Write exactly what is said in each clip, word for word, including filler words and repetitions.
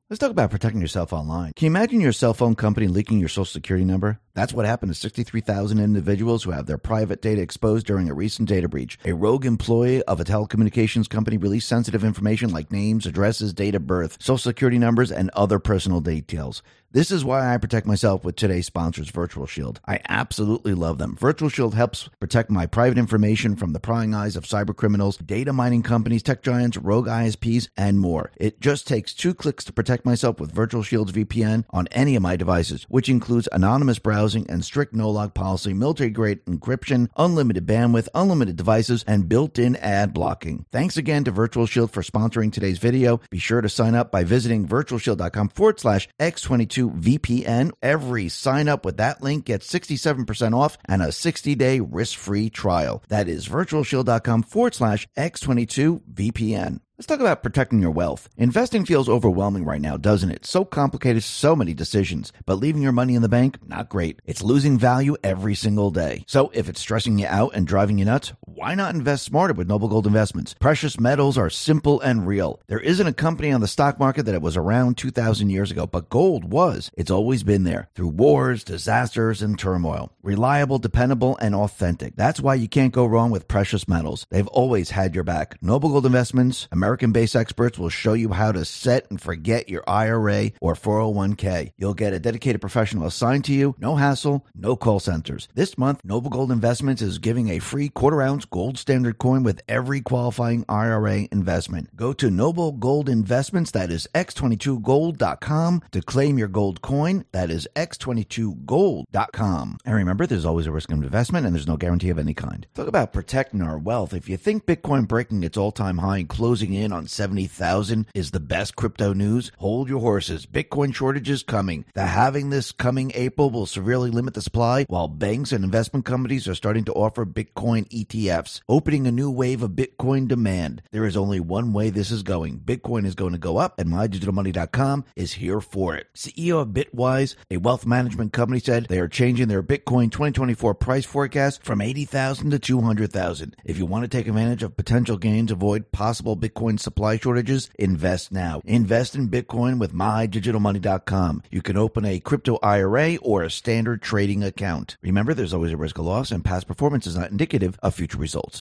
Let's talk about protecting yourself online. Can you imagine your cell phone company leaking your social security number? That's what happened to sixty-three thousand individuals who have their private data exposed during a recent data breach. A rogue employee of a telecommunications company released sensitive information like names, addresses, date of birth, social security numbers, and other personal details. This is why I protect myself with today's sponsors, Virtual Shield. I absolutely love them. Virtual Shield helps protect my private information from the prying eyes of cyber criminals, data mining companies, tech giants, rogue I S Ps, and more. It just takes two clicks to protect myself with Virtual Shield's V P N on any of my devices, which includes anonymous browsing and strict no-log policy, military-grade encryption, unlimited bandwidth, unlimited devices, and built-in ad blocking. Thanks again to Virtual Shield for sponsoring today's video. Be sure to sign up by visiting virtualshield.com forward slash X22 V P N. Every sign up with that link gets sixty-seven percent off and a sixty day risk-free trial. That is virtualshield.com forward slash X22 V P N. Let's talk about protecting your wealth. Investing feels overwhelming right now, doesn't it? So complicated, so many decisions. But leaving your money in the bank, not great. It's losing value every single day. So if it's stressing you out and driving you nuts, why not invest smarter with Noble Gold Investments? Precious metals are simple and real. There isn't a company on the stock market that it was around two thousand years ago, but gold was. It's always been there through wars, disasters, and turmoil. Reliable, dependable, and authentic. That's why you can't go wrong with precious metals. They've always had your back. Noble Gold Investments, American-based experts will show you how to set and forget your I R A or four oh one k. You'll get a dedicated professional assigned to you, no hassle, no call centers. This month, Noble Gold Investments is giving a free quarter-ounce gold standard coin with every qualifying I R A investment. Go to Noble Gold Investments, that is X twenty-two gold dot com, to claim your gold coin. That is X twenty-two gold dot com. And remember, there's always a risk of investment and there's no guarantee of any kind. Talk about protecting our wealth. If you think Bitcoin breaking its all-time high and closing in on seventy thousand is the best crypto news, hold your horses. Bitcoin shortage is coming. The halving this coming April will severely limit the supply, while banks and investment companies are starting to offer Bitcoin E T Fs, opening a new wave of Bitcoin demand. There is only one way this is going. Bitcoin is going to go up, and my digital money dot com is here for it. C E O of Bitwise, a wealth management company, said they are changing their Bitcoin twenty twenty-four price forecast from eighty thousand to two hundred thousand. If you want to take advantage of potential gains, avoid possible Bitcoin supply shortages, invest now. Invest in Bitcoin with my digital money dot com. You can open a crypto I R A or a standard trading account. Remember, there's always a risk of loss, and past performance is not indicative of future results.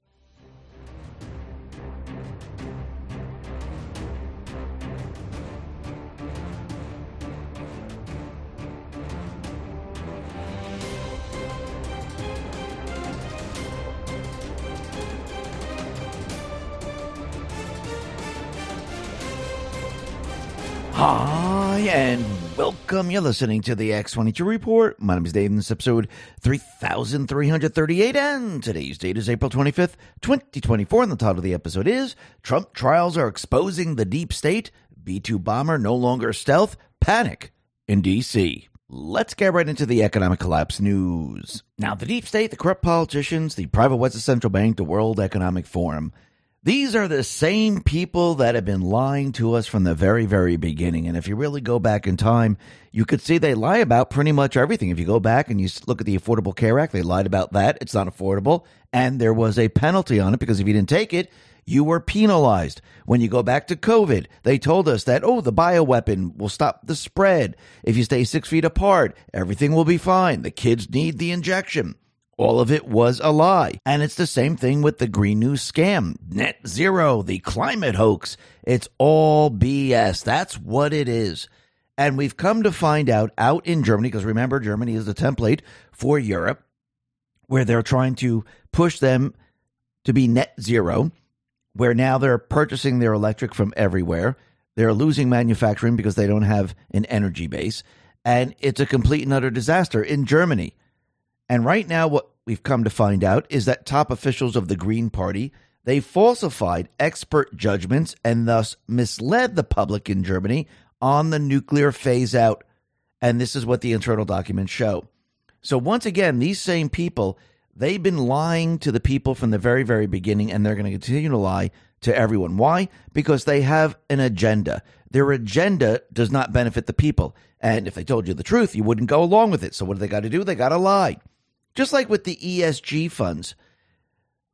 Hi, and welcome. You're listening to the X twenty-two Report. My name is Dave, and this is episode three thousand three hundred thirty-eight, and today's date is April twenty-fifth, twenty twenty-four, and the title of the episode is Trump Trials Are Exposing the Deep State, B two Bomber No Longer Stealth, Panic in D C Let's get right into the economic collapse news. Now, the deep state, the corrupt politicians, the private West Central Bank, the World Economic Forum, these are the same people that have been lying to us from the very, very beginning. And if you really go back in time, you could see they lie about pretty much everything. If you go back and you look at the Affordable Care Act, they lied about that. It's not affordable. And there was a penalty on it because if you didn't take it, you were penalized. When you go back to COVID, they told us that, oh, the bioweapon will stop the spread. If you stay six feet apart, everything will be fine. The kids need the injection. All of it was a lie. And it's the same thing with the Green New scam, net zero, the climate hoax. It's all B S. That's what it is. And we've come to find out out in Germany, because remember, Germany is the template for Europe, where they're trying to push them to be net zero, where now they're purchasing their electric from everywhere. They're losing manufacturing because they don't have an energy base. And it's a complete and utter disaster in Germany. And right now, what we've come to find out is that top officials of the Green Party, they falsified expert judgments and thus misled the public in Germany on the nuclear phase out. And this is what the internal documents show. So once again, these same people, they've been lying to the people from the very, very beginning, and they're going to continue to lie to everyone. Why? Because they have an agenda. Their agenda does not benefit the people. And if they told you the truth, you wouldn't go along with it. So what do they got to do? They got to lie. Just like with the E S G funds.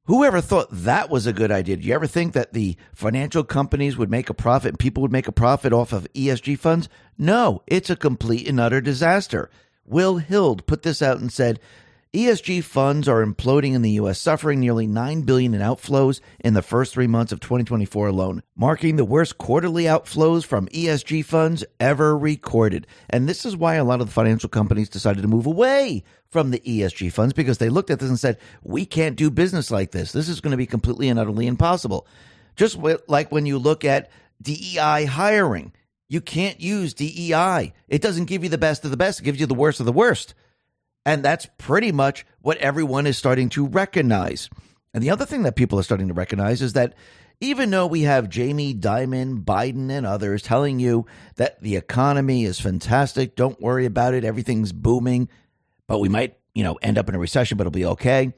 Whoever thought that was a good idea? Did you ever think that the financial companies would make a profit and people would make a profit off of E S G funds? No, it's a complete and utter disaster. Will Hild put this out and said, E S G funds are imploding in the U S, suffering nearly nine billion dollars in outflows in the first three months of twenty twenty-four alone, marking the worst quarterly outflows from E S G funds ever recorded. And this is why a lot of the financial companies decided to move away from the E S G funds, because they looked at this and said, we can't do business like this. This is going to be completely and utterly impossible. Just like when you look at D E I hiring, you can't use D E I. It doesn't give you the best of the best. It gives you the worst of the worst. And that's pretty much what everyone is starting to recognize. And the other thing that people are starting to recognize is that even though we have Jamie Dimon, Biden, and others telling you that the economy is fantastic, don't worry about it, everything's booming, but we might, you know, end up in a recession, but it'll be okay.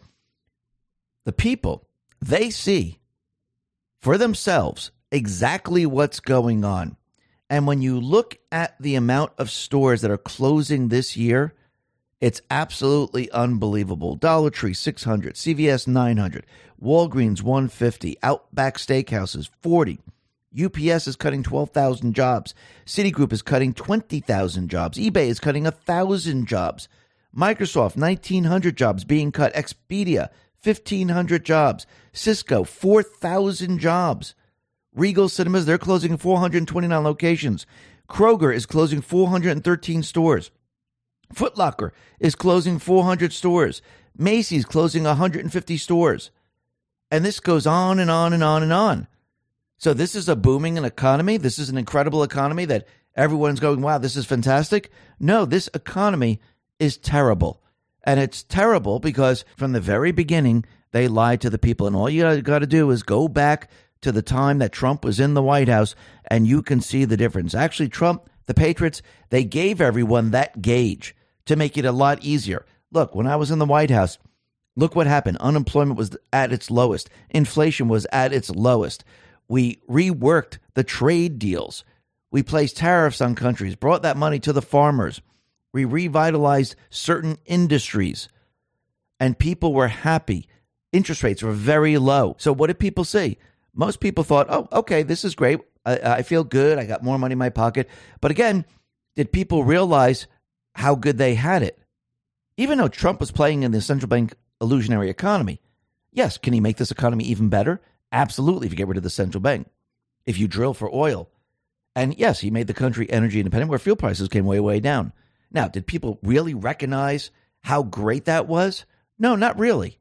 The people, they see for themselves exactly what's going on. And when you look at the amount of stores that are closing this year, it's absolutely unbelievable. Dollar Tree, six hundred, C V S, nine hundred, Walgreens, one hundred fifty, Outback Steakhouses, forty. U P S is cutting twelve thousand jobs. Citigroup is cutting twenty thousand jobs. eBay is cutting one thousand jobs. Microsoft, nineteen hundred jobs being cut. Expedia, fifteen hundred jobs. Cisco, four thousand jobs. Regal Cinemas, they're closing four hundred twenty-nine locations. Kroger is closing four hundred thirteen stores. Foot Locker is closing four hundred stores. Macy's closing one hundred fifty stores. And this goes on and on and on and on. So this is a booming economy. This is an incredible economy that everyone's going, wow, this is fantastic. No, this economy is terrible. And it's terrible because from the very beginning, they lied to the people. And all you got to do is go back to the time that Trump was in the White House, and you can see the difference. Actually, Trump, the Patriots, they gave everyone that gauge to make it a lot easier. Look, when I was in the White House, look what happened. Unemployment was at its lowest. Inflation was at its lowest. We reworked the trade deals. We placed tariffs on countries, brought that money to the farmers. We revitalized certain industries, and people were happy. Interest rates were very low. So what did people see? Most people thought, oh, okay, this is great. I, I feel good. I got more money in my pocket. But again, did people realize how good they had it? Even though Trump was playing in the central bank illusionary economy, yes, can he make this economy even better? Absolutely, if you get rid of the central bank. If you drill for oil. And yes, he made the country energy independent where fuel prices came way, way down. Now, did people really recognize how great that was? No, not really.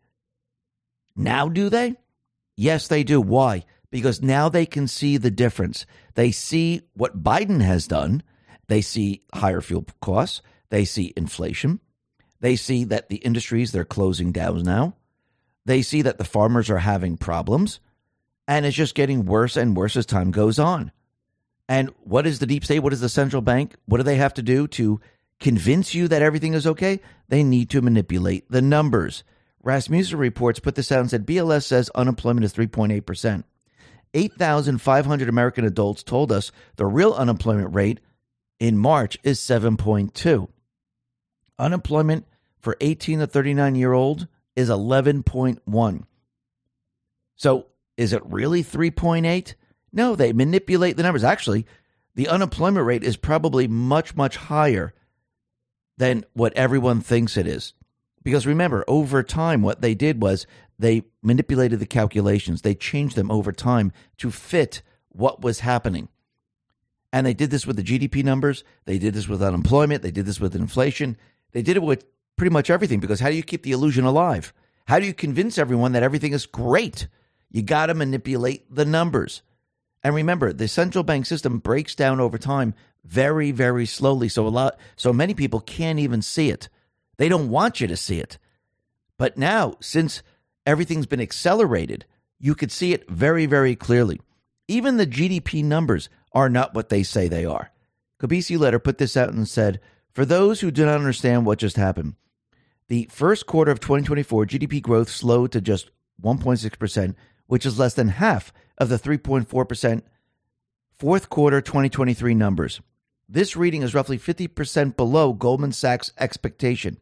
Now do they? Yes, they do. Why? Because now they can see the difference. They see what Biden has done. They see higher fuel costs. They see inflation. They see that the industries, they're closing down now. They see that the farmers are having problems. And it's just getting worse and worse as time goes on. And what is the deep state? What is the central bank? What do they have to do to convince you that everything is okay? They need to manipulate the numbers. Rasmussen Reports put this out and said B L S says unemployment is three point eight percent. eight thousand five hundred American adults told us the real unemployment rate in March is seven point two. Unemployment for eighteen to thirty-nine-year-old is eleven point one. So is it really three point eight? No, they manipulate the numbers. Actually, the unemployment rate is probably much, much higher than what everyone thinks it is. Because remember, over time, what they did was they manipulated the calculations. They changed them over time to fit what was happening. And they did this with the G D P numbers. They did this with unemployment. They did this with inflation. They did it with pretty much everything. Because how do you keep the illusion alive? How do you convince everyone that everything is great? You got to manipulate the numbers. And remember, the central bank system breaks down over time very, very slowly. So a lot, so many people can't even see it. They don't want you to see it. But now, since everything's been accelerated, you could see it very, very clearly. Even the G D P numbers are not what they say they are. Kobisi Letter put this out and said, for those who do not understand what just happened, the first quarter of twenty twenty-four G D P growth slowed to just one point six percent, which is less than half of the three point four percent fourth quarter twenty twenty-three numbers. This reading is roughly fifty percent below Goldman Sachs' expectation.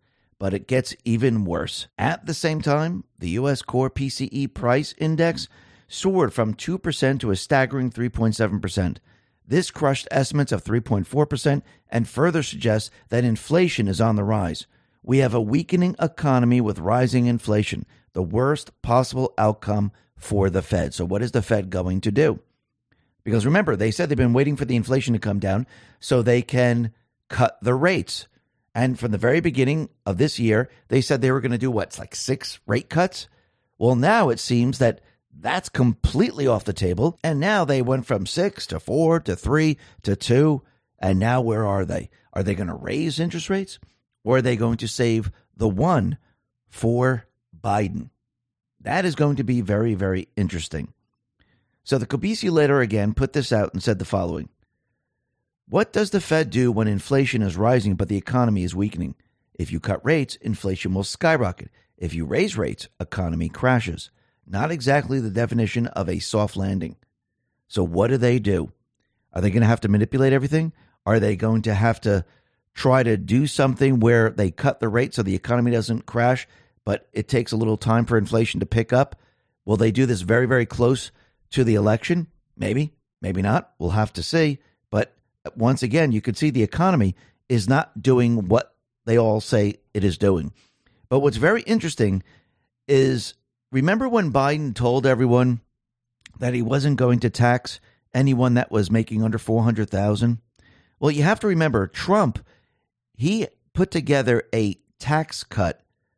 but it gets even worse. At the same time, the U S Core P C E Price Index soared from two percent to a staggering three point seven percent. This crushed estimates of three point four percent and further suggests that inflation is on the rise. We have a weakening economy with rising inflation, the worst possible outcome for the Fed. So what is the Fed going to do? Because remember, they said they've been waiting for the inflation to come down so they can cut the rates. And from the very beginning of this year, they said they were going to do what, it's like six rate cuts? Well, now it seems that that's completely off the table. And now they went from six to four to three to two. And now where are they? Are they going to raise interest rates? Or are they going to save the one for Biden? That is going to be very, very interesting. So the Kobeissi letter again put this out and said the following. What does the Fed do when inflation is rising but the economy is weakening? If you cut rates, inflation will skyrocket. If you raise rates, economy crashes. Not exactly the definition of a soft landing. So what do they do? Are they going to have to manipulate everything? Are they going to have to try to do something where they cut the rate so the economy doesn't crash, but it takes a little time for inflation to pick up? Will they do this very, very close to the election? Maybe, maybe not. We'll have to see. But once again, you can see the economy is not doing what they all say it is doing. But what's very interesting is, remember when Biden told everyone that he wasn't going to tax anyone that was making under four hundred thousand dollars? Well, you have to remember, Trump, he put together a tax cut,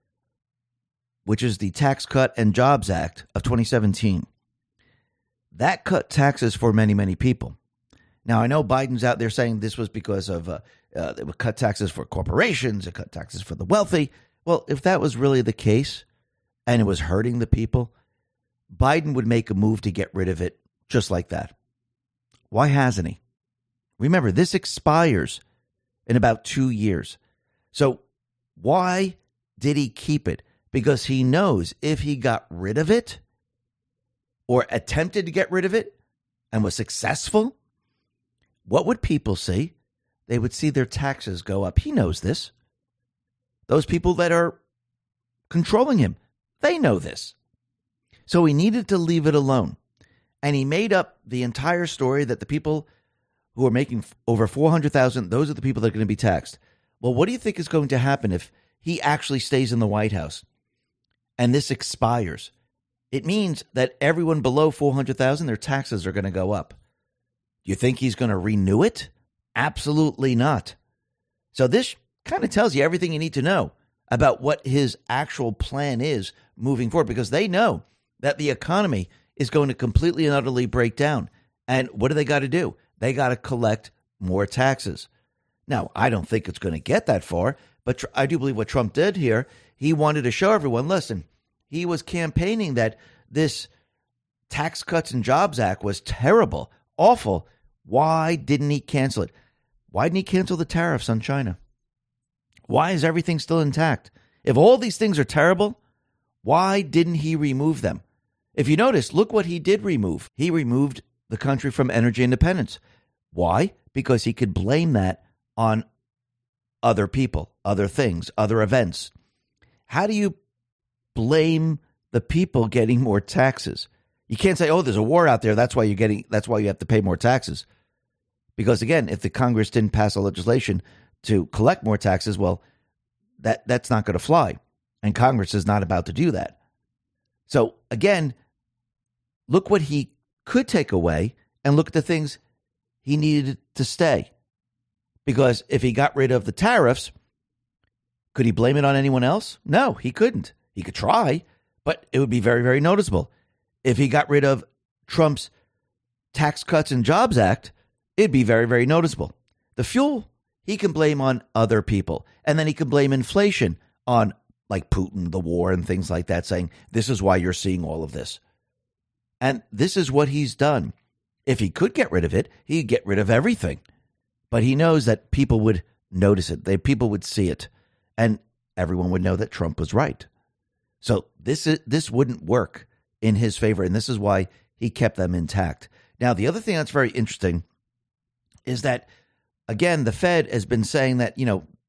which is the Tax Cut and Jobs Act of twenty seventeen. That cut taxes for many, many people. Now, I know Biden's out there saying this was because of uh, uh, they would cut taxes for corporations, it cut taxes for the wealthy. Well, if that was really the case and it was hurting the people, Biden would make a move to get rid of it just like that. Why hasn't he? Remember, this expires in about two years. So why did he keep it? Because he knows if he got rid of it or attempted to get rid of it and was successful, what would people see? They would see their taxes go up. He knows this. Those people that are controlling him, they know this. So he needed to leave it alone. And he made up the entire story that the people who are making over four hundred thousand dollars, those are the people that are going to be taxed. Well, what do you think is going to happen if he actually stays in the White House and this expires? It means that everyone below four hundred thousand dollars, their taxes are going to go up. You think he's going to renew it? Absolutely not. So this kind of tells you everything you need to know about what his actual plan is moving forward, because they know that the economy is going to completely and utterly break down. And what do they got to do? They got to collect more taxes. Now, I don't think it's going to get that far, but tr- I do believe what Trump did here, he wanted to show everyone, listen, he was campaigning that this Tax Cuts and Jobs Act was terrible, awful. Why didn't he cancel it? Why didn't he cancel the tariffs on China? Why is everything still intact? If all these things are terrible, why didn't he remove them? If you notice, look what he did remove. He removed the country from energy independence. Why? Because he could blame that on other people, other things, other events. How do you blame the people getting more taxes? You can't say, oh, there's a war out there, that's why you're getting that's why you have to pay more taxes. Because again, if the Congress didn't pass a legislation to collect more taxes, well, that that's not going to fly. And Congress is not about to do that. So again, look what he could take away and look at the things he needed to stay. Because if he got rid of the tariffs, could he blame it on anyone else? No, he couldn't. He could try, but it would be very, very noticeable. If he got rid of Trump's Tax Cuts and Jobs Act, it'd be very, very noticeable. The fuel, he can blame on other people. And then he can blame inflation on, like Putin, the war, and things like that, saying, this is why you're seeing all of this. And this is what he's done. If he could get rid of it, he'd get rid of everything. But he knows that people would notice it. They, people would see it. And everyone would know that Trump was right. So this is, this wouldn't work in his favor. And this is why he kept them intact. Now, the other thing that's very interesting is that, again, the Fed has been saying that, you know,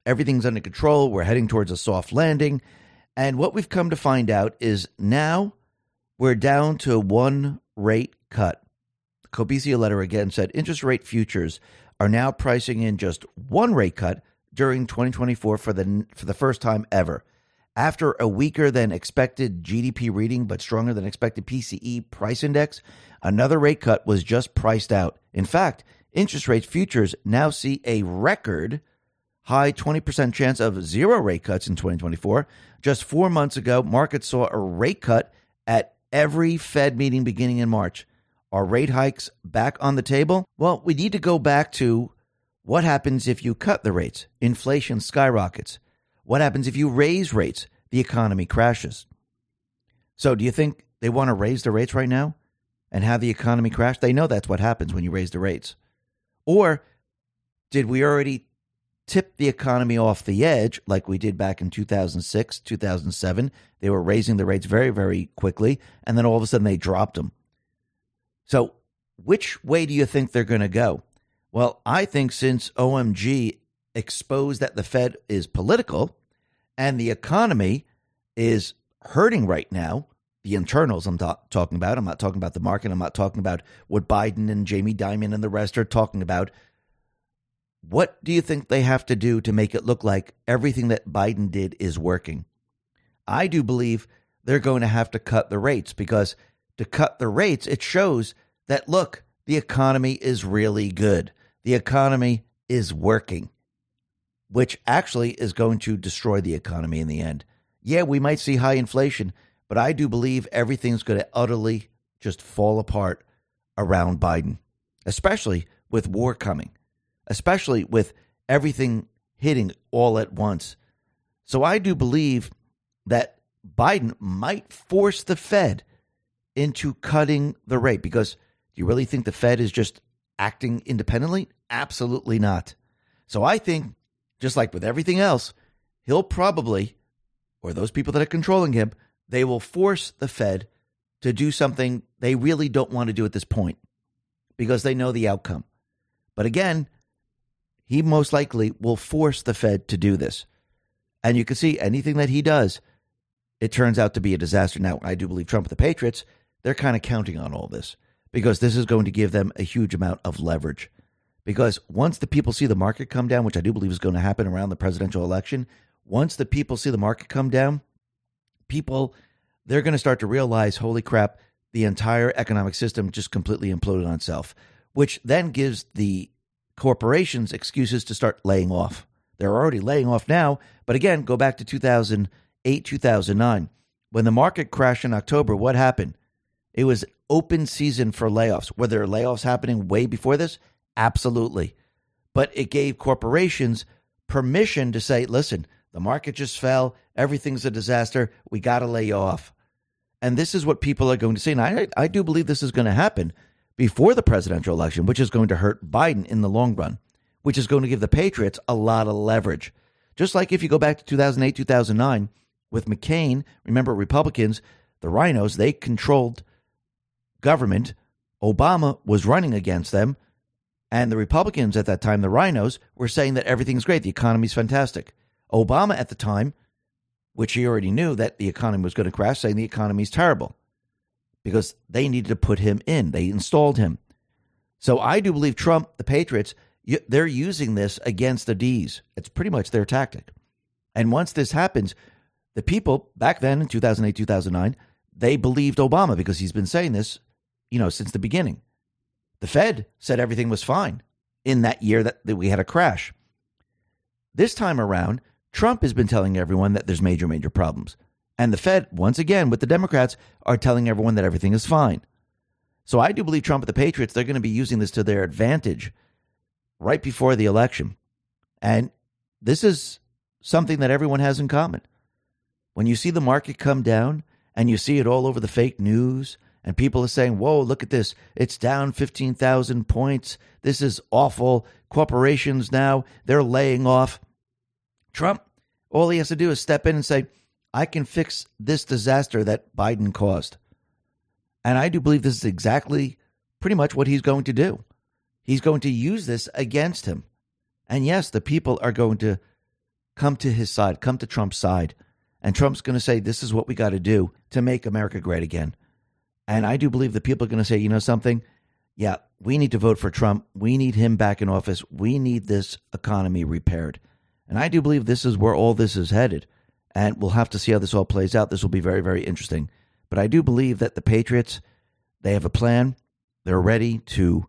everything's under control. We're heading towards a soft landing. And what we've come to find out is now we're down to one rate cut. Cobisia letter again said interest rate futures are now pricing in just one rate cut during twenty twenty-four for the for the first time ever. After a weaker than expected G D P reading but stronger than expected P C E price index, another rate cut was just priced out. In fact, interest rate futures now see a record high twenty percent chance of zero rate cuts in twenty twenty-four. Just four months ago, markets saw a rate cut at every Fed meeting beginning in March. Are rate hikes back on the table? Well, we need to go back to what happens if you cut the rates. Inflation skyrockets. What happens if you raise rates? The economy crashes. So do you think they want to raise the rates right now and have the economy crash? They know that's what happens when you raise the rates. Or did we already tip the economy off the edge like we did back in two thousand six, two thousand seven? They were raising the rates very, very quickly, and then all of a sudden they dropped them. So which way do you think they're going to go? Well, I think since O M G exposed that the Fed is political and the economy is hurting right now, the internals I'm ta- talking about, I'm not talking about the market, I'm not talking about what Biden and Jamie Dimon and the rest are talking about. What do you think they have to do to make it look like everything that Biden did is working? I do believe they're going to have to cut the rates, because to cut the rates, it shows that, look, the economy is really good. The economy is working, which actually is going to destroy the economy in the end. Yeah, we might see high inflation, but I do believe everything's going to utterly just fall apart around Biden, especially with war coming, especially with everything hitting all at once. So I do believe that Biden might force the Fed into cutting the rate, because do you really think the Fed is just acting independently? Absolutely not. So I think, just like with everything else, he'll probably, or those people that are controlling him, they will force the Fed to do something they really don't want to do at this point, because they know the outcome. But again, he most likely will force the Fed to do this. And you can see anything that he does, it turns out to be a disaster. Now, I do believe Trump and the Patriots, they're kind of counting on all this, because this is going to give them a huge amount of leverage. Because once the people see the market come down, which I do believe is going to happen around the presidential election, once the people see the market come down, people, they're going to start to realize, holy crap, the entire economic system just completely imploded on itself, which then gives the corporations excuses to start laying off. They're already laying off now. But again, go back to two thousand eight, two thousand nine. When the market crashed in October, what happened? It was open season for layoffs. Were there layoffs happening way before this? Absolutely. But it gave corporations permission to say, listen, the market just fell. Everything's a disaster. We got to lay you off. And this is what people are going to say. And I, I do believe this is going to happen before the presidential election, which is going to hurt Biden in the long run, which is going to give the Patriots a lot of leverage. Just like if you go back to two thousand eight, two thousand nine with McCain, remember Republicans, the rhinos, they controlled government. Obama was running against them. And the Republicans at that time, the rhinos, were saying that everything's great. The economy's fantastic. Obama at the time, which he already knew that the economy was going to crash, saying the economy's terrible because they needed to put him in. They installed him. So I do believe Trump, the Patriots, they're using this against the D's. It's pretty much their tactic. And once this happens, the people back then in two thousand eight, two thousand nine, they believed Obama because he's been saying this, you know, since the beginning. The Fed said everything was fine in that year that, that we had a crash. This time around, Trump has been telling everyone that there's major, major problems. And the Fed, once again, with the Democrats, are telling everyone that everything is fine. So I do believe Trump and the Patriots, they're going to be using this to their advantage right before the election. And this is something that everyone has in common. When you see the market come down and you see it all over the fake news and people are saying, whoa, look at this. It's down fifteen thousand points. This is awful. Corporations now, they're laying off. Trump, all he has to do is step in and say, I can fix this disaster that Biden caused. And I do believe this is exactly pretty much what he's going to do. He's going to use this against him. And yes, the people are going to come to his side, come to Trump's side. And Trump's going to say, this is what we got to do to make America great again. And I do believe that people are going to say, you know something? Yeah, we need to vote for Trump. We need him back in office. We need this economy repaired. And I do believe this is where all this is headed. And we'll have to see how this all plays out. This will be very, very interesting. But I do believe that the Patriots, they have a plan. They're ready to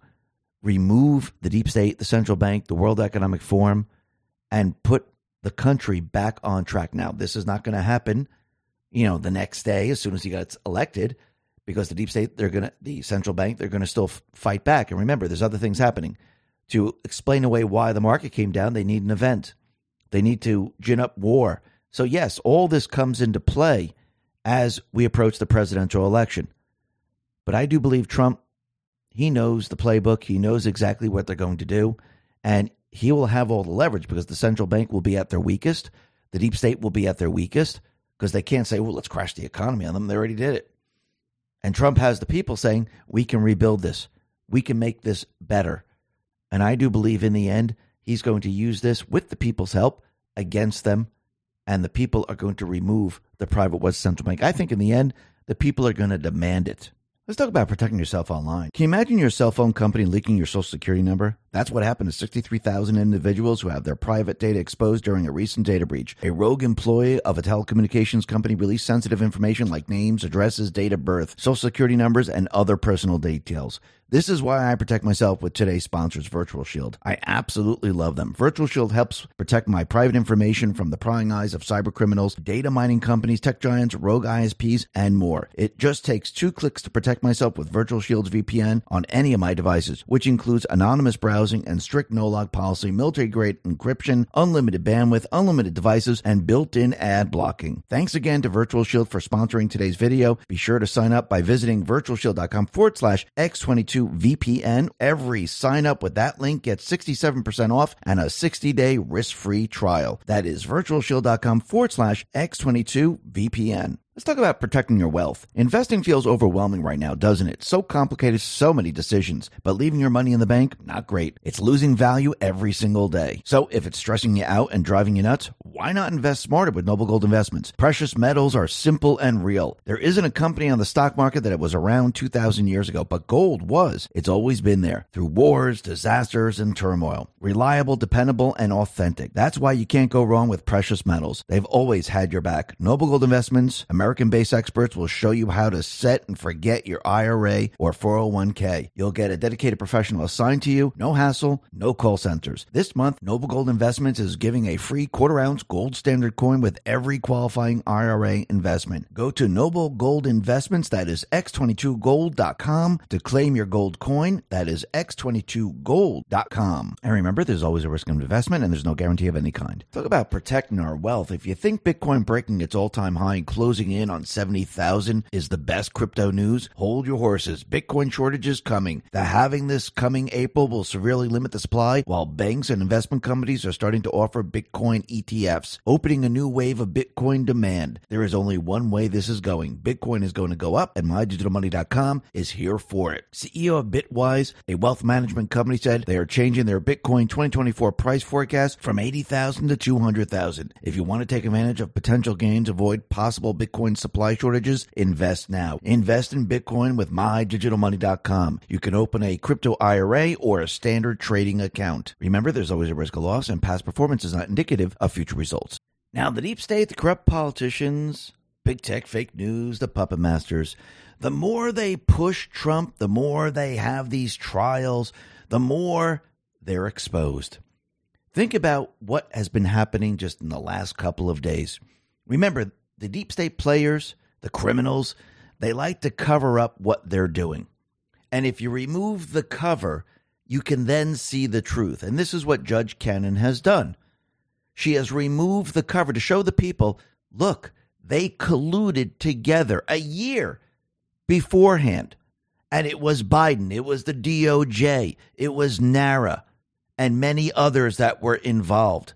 remove the deep state, the central bank, the World Economic Forum, and put the country back on track. Now, this is not going to happen, you know, the next day as soon as he gets elected, because the deep state, they're going to, the central bank, they're going to still f- fight back. And remember, there's other things happening. To explain away why the market came down, they need an event. They need to gin up war. So yes, all this comes into play as we approach the presidential election. But I do believe Trump, he knows the playbook. He knows exactly what they're going to do. And he will have all the leverage because the central bank will be at their weakest. The deep state will be at their weakest because they can't say, well, let's crash the economy on them. They already did it. And Trump has the people saying, we can rebuild this. We can make this better. And I do believe in the end, he's going to use this with the people's help against them. And the people are going to remove the private West Central Bank. I think in the end, the people are going to demand it. Let's talk about protecting yourself online. Can you imagine your cell phone company leaking your social security number? That's what happened to sixty-three thousand individuals who have their private data exposed during a recent data breach. A rogue employee of a telecommunications company released sensitive information like names, addresses, date of birth, social security numbers, and other personal details. This is why I protect myself with today's sponsors, Virtual Shield. I absolutely love them. Virtual Shield helps protect my private information from the prying eyes of cyber criminals, data mining companies, tech giants, rogue I S Ps, and more. It just takes two clicks to protect myself with Virtual Shield's V P N on any of my devices, which includes anonymous browsing and strict no-log policy, military-grade encryption, unlimited bandwidth, unlimited devices, and built-in ad blocking. Thanks again to Virtual Shield for sponsoring today's video. Be sure to sign up by visiting virtualshield.com forward slash X22 V P N. Every sign up with that link gets sixty-seven percent off and a sixty day risk-free trial. That is virtualshield.com forward slash X22 V P N. Let's talk about protecting your wealth. Investing feels overwhelming right now, doesn't it? So complicated, so many decisions. But leaving your money in the bank, not great. It's losing value every single day. So if it's stressing you out and driving you nuts, why not invest smarter with Noble Gold Investments? Precious metals are simple and real. There isn't a company on the stock market that it was around two thousand years ago, but gold was. It's always been there through wars, disasters, and turmoil. Reliable, dependable, and authentic. That's why you can't go wrong with precious metals. They've always had your back. Noble Gold Investments, American-based experts will show you how to set and forget your I R A or four oh one k. You'll get a dedicated professional assigned to you, no hassle, no call centers. This month, Noble Gold Investments is giving a free quarter-ounce gold standard coin with every qualifying I R A investment. Go to Noble Gold Investments, that is X twenty-two gold dot com, to claim your gold coin. That is X twenty-two gold dot com. And remember, there's always a risk of investment and there's no guarantee of any kind. Talk about protecting our wealth. If you think Bitcoin breaking its all-time high and closing in on seventy thousand is the best crypto news, hold your horses. Bitcoin shortage is coming. The halving this coming April will severely limit the supply, while banks and investment companies are starting to offer Bitcoin E T Fs, opening a new wave of Bitcoin demand. There is only one way this is going. Bitcoin is going to go up, and my digital money dot com is here for it. C E O of Bitwise, a wealth management company, said they are changing their Bitcoin twenty twenty-four price forecast from eighty thousand to two hundred thousand. If you want to take advantage of potential gains, avoid possible Bitcoin supply shortages, invest now. Invest in Bitcoin with my digital money dot com. You can open a crypto I R A or a standard trading account. Remember, there's always a risk of loss, and past performance is not indicative of future results. Now, the deep state, the corrupt politicians, big tech, fake news, the puppet masters, the more they push Trump, the more they have these trials, the more they're exposed. Think about what has been happening just in the last couple of days. Remember, the deep state players, the criminals, they like to cover up what they're doing. And if you remove the cover, you can then see the truth. And this is what Judge Cannon has done. She has removed the cover to show the people, look, they colluded together a year beforehand. And it was Biden, it was the D O J, it was NARA, and many others that were involved.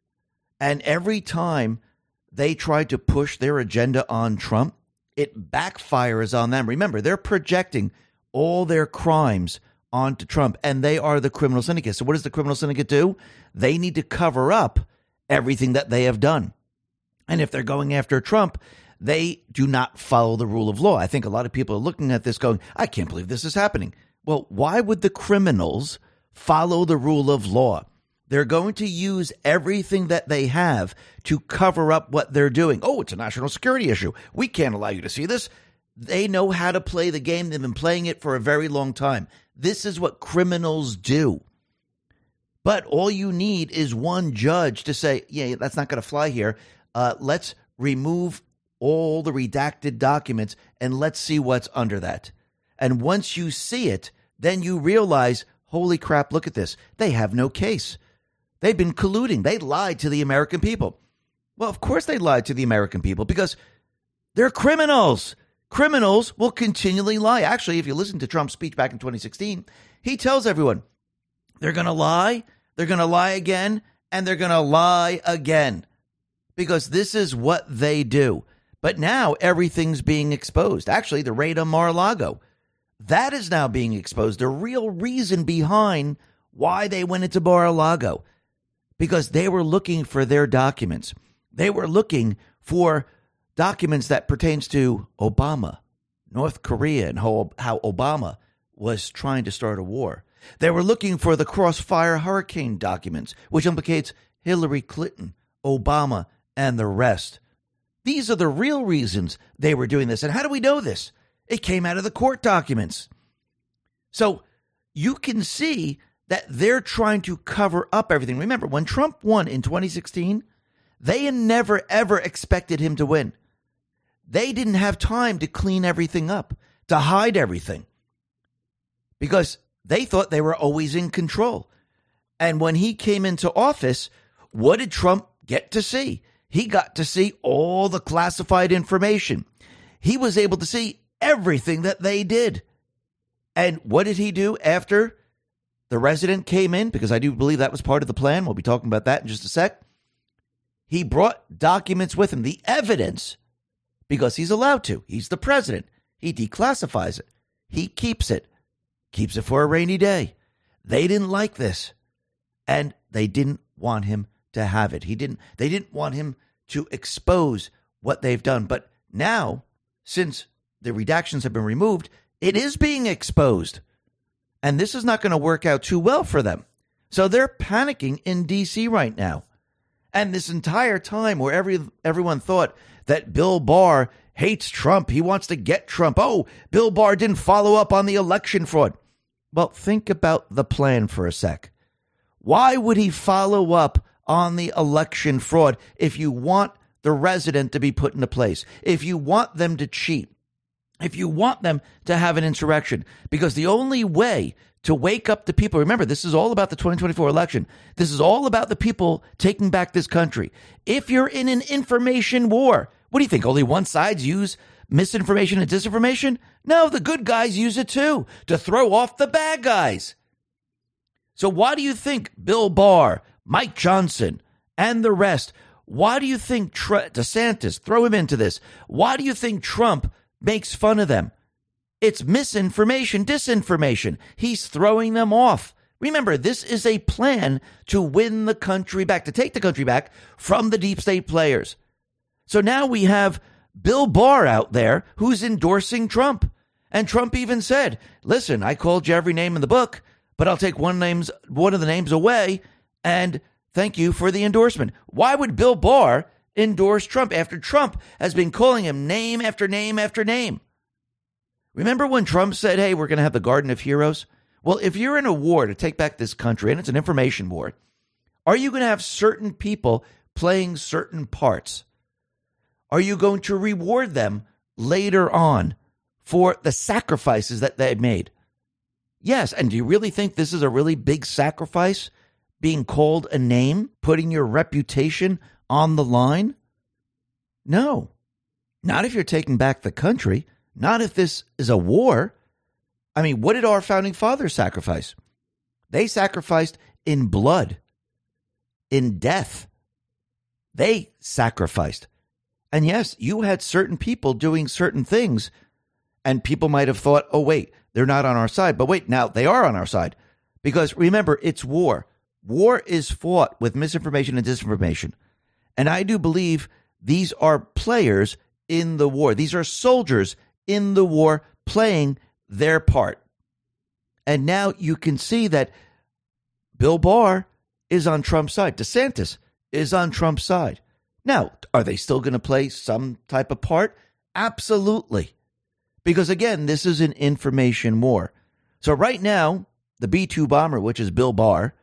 And every time they tried to push their agenda on Trump, it backfires on them. Remember, they're projecting all their crimes onto Trump, and they are the criminal syndicate. So what does the criminal syndicate do? They need to cover up everything that they have done. And if they're going after Trump, they do not follow the rule of law. I think a lot of people are looking at this going, I can't believe this is happening. Well, why would the criminals follow the rule of law? They're going to use everything that they have to cover up what they're doing. Oh, it's a national security issue. We can't allow you to see this. They know how to play the game. They've been playing it for a very long time. This is what criminals do. But all you need is one judge to say, yeah, that's not going to fly here. Uh, let's remove all the redacted documents and let's see what's under that. And once you see it, then you realize, holy crap, look at this. They have no case. They've been colluding. They lied to the American people. Well, of course they lied to the American people because they're criminals. Criminals will continually lie. Actually, if you listen to Trump's speech back in twenty sixteen, he tells everyone they're going to lie, they're going to lie again, and they're going to lie again because this is what they do. But now everything's being exposed. Actually, the raid on Mar-a-Lago, that is now being exposed. The real reason behind why they went into Mar-a-Lago, because they were looking for their documents. They were looking for documents that pertains to Obama, North Korea, and how, how Obama was trying to start a war. They were looking for the Crossfire Hurricane documents, which implicates Hillary Clinton, Obama, and the rest. These are the real reasons they were doing this. And how do we know this? It came out of the court documents. So you can see that they're trying to cover up everything. Remember, when Trump won in twenty sixteen, they never, ever expected him to win. They didn't have time to clean everything up, to hide everything, because they thought they were always in control. And when he came into office, what did Trump get to see? He got to see all the classified information. He was able to see everything that they did. And what did he do after the resident came in? Because I do believe that was part of the plan. We'll be talking about that in just a sec. He brought documents with him, the evidence, because he's allowed to. He's the president. He declassifies it. He keeps it. Keeps it for a rainy day. They didn't like this. And they didn't want him to have it. He didn't. They didn't want him to expose what they've done. But now, since the redactions have been removed, it is being exposed. And this is not going to work out too well for them. So they're panicking in D C right now. And this entire time where every everyone thought that Bill Barr hates Trump, he wants to get Trump. Oh, Bill Barr didn't follow up on the election fraud. Well, think about the plan for a sec. Why would he follow up on the election fraud if you want the resident to be put into place, if you want them to cheat, if you want them to have an insurrection? Because the only way to wake up the people, remember, this is all about the twenty twenty-four election. This is all about the people taking back this country. If you're in an information war, what do you think? Only one side's use misinformation and disinformation? No, the good guys use it too, to throw off the bad guys. So why do you think Bill Barr, Mike Johnson, and the rest, why do you think Tr- DeSantis, throw him into this, why do you think Trump makes fun of them? It's misinformation, disinformation. He's throwing them off. Remember, this is a plan to win the country back, to take the country back from the deep state players. So now we have Bill Barr out there who's endorsing Trump. And Trump even said, listen, I called you every name in the book, but I'll take one names, one of the names away, and thank you for the endorsement. Why would Bill Barr endorse Trump after Trump has been calling him name after name after name? Remember when Trump said, hey, we're going to have the Garden of Heroes? Well, if you're in a war to take back this country, and it's an information war, are you going to have certain people playing certain parts? Are you going to reward them later on for the sacrifices that they made? Yes, and do you really think this is a really big sacrifice, being called a name, putting your reputation on the line? No, not if you're taking back the country. Not if this is a war. I mean, what did our founding fathers sacrifice? They sacrificed in blood, in death. They sacrificed. And yes, you had certain people doing certain things, and people might have thought, oh, wait, they're not on our side. But wait, now they are on our side. Because remember, it's war. War is fought with misinformation and disinformation. And I do believe these are players in the war. These are soldiers in the war playing their part. And now you can see that Bill Barr is on Trump's side. DeSantis is on Trump's side. Now, are they still going to play some type of part? Absolutely. Because, again, this is an information war. So right now, the B two bomber, which is Bill Barr,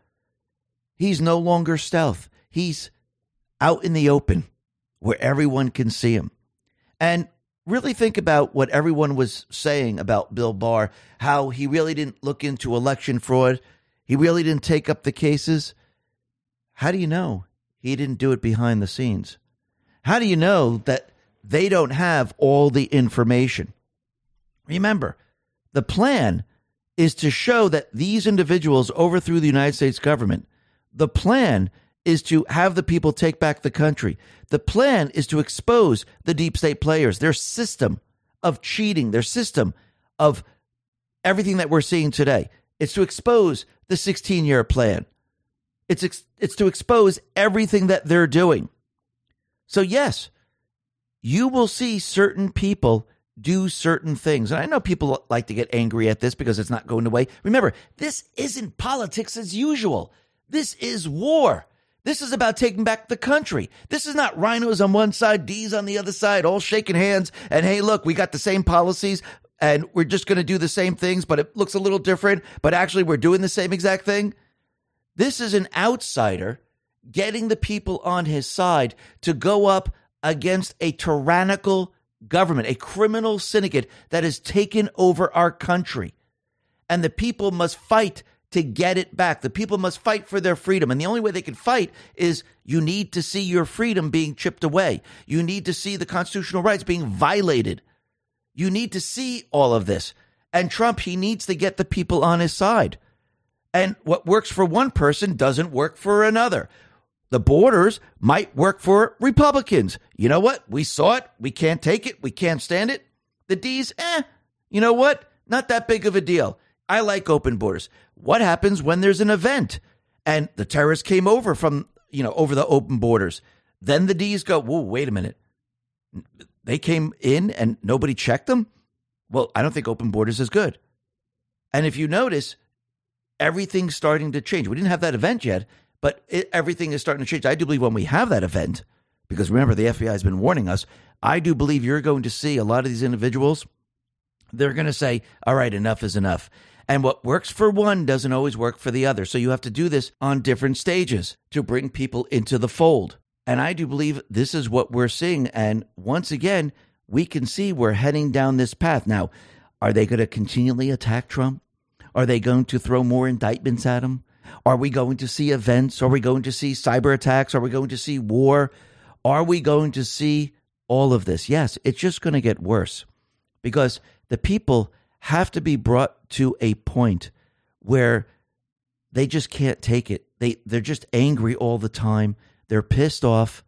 he's no longer stealth. He's out in the open where everyone can see him. And really think about what everyone was saying about Bill Barr, how he really didn't look into election fraud. He really didn't take up the cases. How do you know he didn't do it behind the scenes? How do you know that they don't have all the information? Remember, the plan is to show that these individuals overthrew the United States government. The plan is to have the people take back the country. The plan is to expose the deep state players, their system of cheating, their system of everything that we're seeing today. It's to expose the sixteen-year plan. It's ex- it's to expose everything that they're doing. So yes, you will see certain people do certain things. And I know people like to get angry at this because it's not going away. Remember, this isn't politics as usual. This is war. This is about taking back the country. This is not rhinos on one side, D's on the other side, all shaking hands. And hey, look, we got the same policies and we're just going to do the same things, but it looks a little different. But actually, we're doing the same exact thing. This is an outsider getting the people on his side to go up against a tyrannical government, a criminal syndicate that has taken over our country. And the people must fight to get it back. The people must fight for their freedom. And the only way they can fight is you need to see your freedom being chipped away. You need to see the constitutional rights being violated. You need to see all of this. And Trump, he needs to get the people on his side. And what works for one person doesn't work for another. The borders might work for Republicans. You know what? We saw it. We can't take it. We can't stand it. The D's, eh, you know what? Not that big of a deal. I like open borders. What happens when there's an event and the terrorists came over from, you know, over the open borders? Then the D's go, whoa, wait a minute. They came in and nobody checked them? Well, I don't think open borders is good. And if you notice, everything's starting to change. We didn't have that event yet, but it, everything is starting to change. I do believe when we have that event, because remember, the F B I has been warning us, I do believe you're going to see a lot of these individuals, they're going to say, all right, enough is enough. And what works for one doesn't always work for the other. So you have to do this on different stages to bring people into the fold. And I do believe this is what we're seeing. And once again, we can see we're heading down this path. Now, are they going to continually attack Trump? Are they going to throw more indictments at him? Are we going to see events? Are we going to see cyber attacks? Are we going to see war? Are we going to see all of this? Yes, it's just going to get worse because the people have to be brought to a point where they just can't take it. They, they're just angry all the time. They're pissed off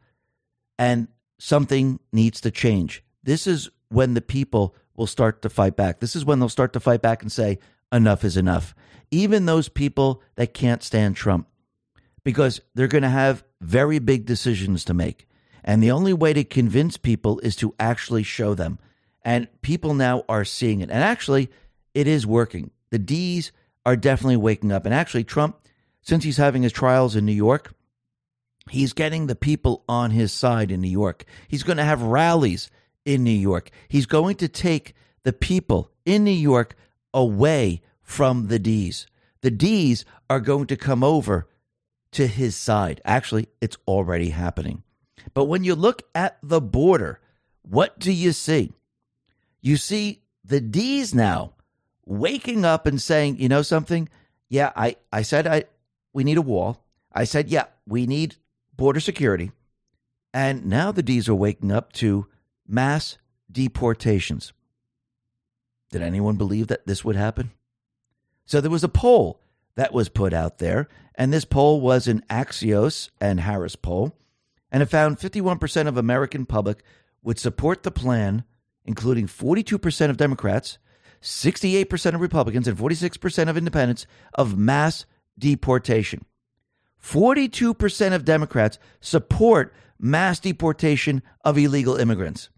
and something needs to change. This is when the people will start to fight back. This is when they'll start to fight back and say, enough is enough. Even those people that can't stand Trump, because they're going to have very big decisions to make. And the only way to convince people is to actually show them. And people now are seeing it. And actually, it is working. The D's are definitely waking up. And actually, Trump, since he's having his trials in New York, he's getting the people on his side in New York. He's going to have rallies in New York. He's going to take the people in New York away from the D's. The D's are going to come over to his side. Actually, it's already happening. But when you look at the border, what do you see? You see the D's now waking up and saying, you know something? Yeah, I, I said I we need a wall. I said, yeah, we need border security. And now the D's are waking up to mass deportations. Did anyone believe that this would happen? So there was a poll that was put out there, and this poll was an Axios and Harris poll, and it found fifty-one percent of American public would support the plan, including forty-two percent of Democrats, sixty-eight percent of Republicans, and forty-six percent of independents, of mass deportation. forty-two percent of Democrats support mass deportation of illegal immigrants.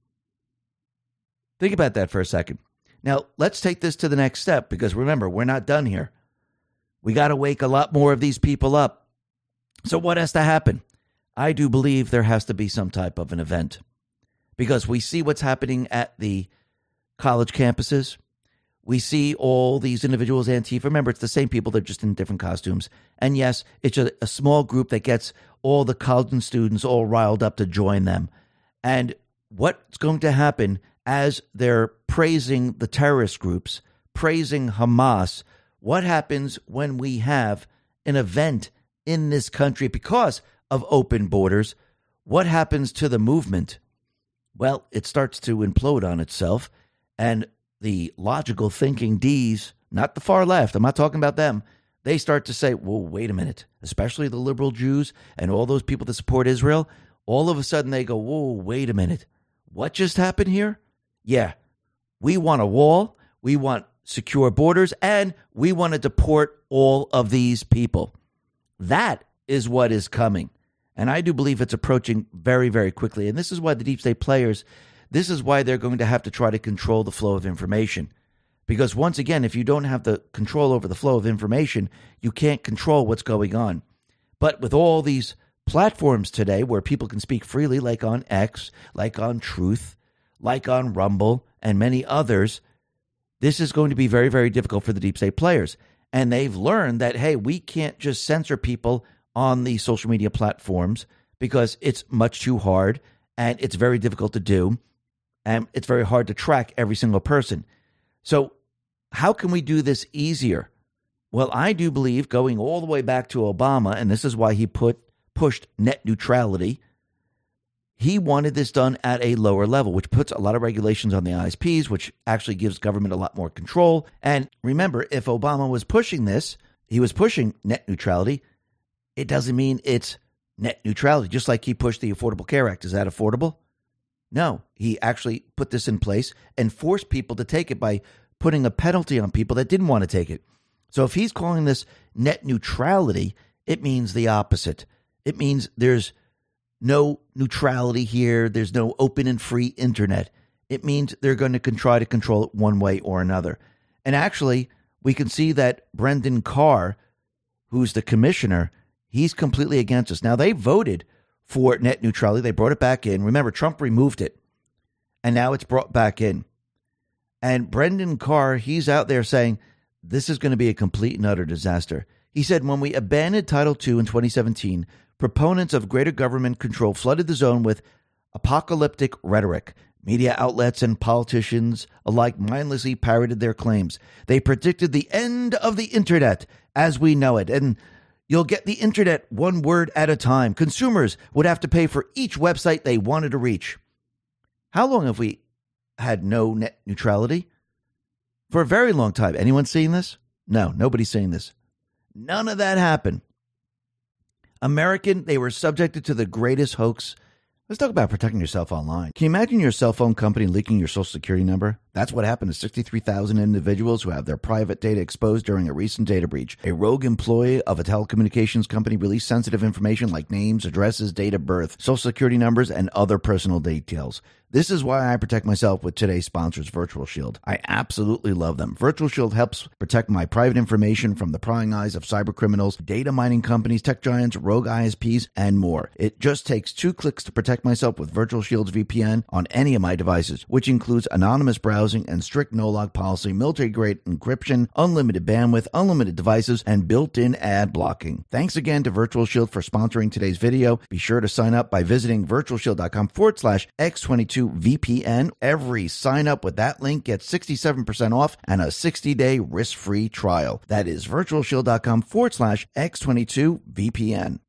Think about that for a second. Now, let's take this to the next step, because remember, we're not done here. We got to wake a lot more of these people up. So what has to happen? I do believe there has to be some type of an event, because we see what's happening at the college campuses. We see all these individuals, Antifa. Remember, it's the same people. They're just in different costumes. And yes, it's a, a small group that gets all the college students all riled up to join them. And what's going to happen as they're praising the terrorist groups, praising Hamas? What happens when we have an event in this country because of open borders? What happens to the movement? Well, it starts to implode on itself. And the logical thinking D's, not the far left, I'm not talking about them, they start to say, well, wait a minute, especially the liberal Jews and all those people that support Israel, all of a sudden they go, whoa, wait a minute, what just happened here? Yeah, we want a wall, we want secure borders, and we want to deport all of these people. That is what is coming. And I do believe it's approaching very, very quickly. And this is why the deep state players, this is why they're going to have to try to control the flow of information. Because once again, if you don't have the control over the flow of information, you can't control what's going on. But with all these platforms today where people can speak freely, like on X, like on Truth, like on Rumble, and many others, this is going to be very, very difficult for the deep state players. And they've learned that, hey, we can't just censor people on the social media platforms because it's much too hard and it's very difficult to do. And it's very hard to track every single person. So how can we do this easier? Well, I do believe going all the way back to Obama, and this is why he put pushed net neutrality, he wanted this done at a lower level, which puts a lot of regulations on the I S Ps, which actually gives government a lot more control. And remember, if Obama was pushing this, he was pushing net neutrality, it doesn't mean it's net neutrality. Just like he pushed the Affordable Care Act. Is that affordable? No, he actually put this in place and forced people to take it by putting a penalty on people that didn't want to take it. So if he's calling this net neutrality, it means the opposite. It means there's no neutrality here. There's no open and free internet. It means they're going to try to control it one way or another. And actually, we can see that Brendan Carr, who's the commissioner, he's completely against us. Now, they voted for net neutrality. They brought it back in. Remember, Trump removed it, and now it's brought back in. And Brendan Carr, he's out there saying this is going to be a complete and utter disaster. He said, when we abandoned Title two in twenty seventeen, proponents of greater government control flooded the zone with apocalyptic rhetoric. Media outlets and politicians alike mindlessly parroted their claims. They predicted the end of the internet as we know it, and you'll get the internet one word at a time. Consumers would have to pay for each website they wanted to reach. How long have we had no net neutrality? For a very long time. Anyone seeing this? No, nobody's seeing this. None of that happened. American, they were subjected to the greatest hoax. Let's talk about protecting yourself online. Can you imagine your cell phone company leaking your social security number? That's what happened to sixty-three thousand individuals who have their private data exposed during a recent data breach. A rogue employee of a telecommunications company released sensitive information like names, addresses, date of birth, social security numbers, and other personal details. This is why I protect myself with today's sponsors, Virtual Shield. I absolutely love them. Virtual Shield helps protect my private information from the prying eyes of cyber criminals, data mining companies, tech giants, rogue I S Ps, and more. It just takes two clicks to protect myself with Virtual Shield's V P N on any of my devices, which includes anonymous browsing and strict no-log policy, military-grade encryption, unlimited bandwidth, unlimited devices, and built-in ad blocking. Thanks again to Virtual Shield for sponsoring today's video. Be sure to sign up by visiting virtualshield.com forward slash X22 V P N. Every sign up with that link gets sixty-seven percent off and a sixty day risk-free trial. That is virtualshield.com forward slash X22 V P N.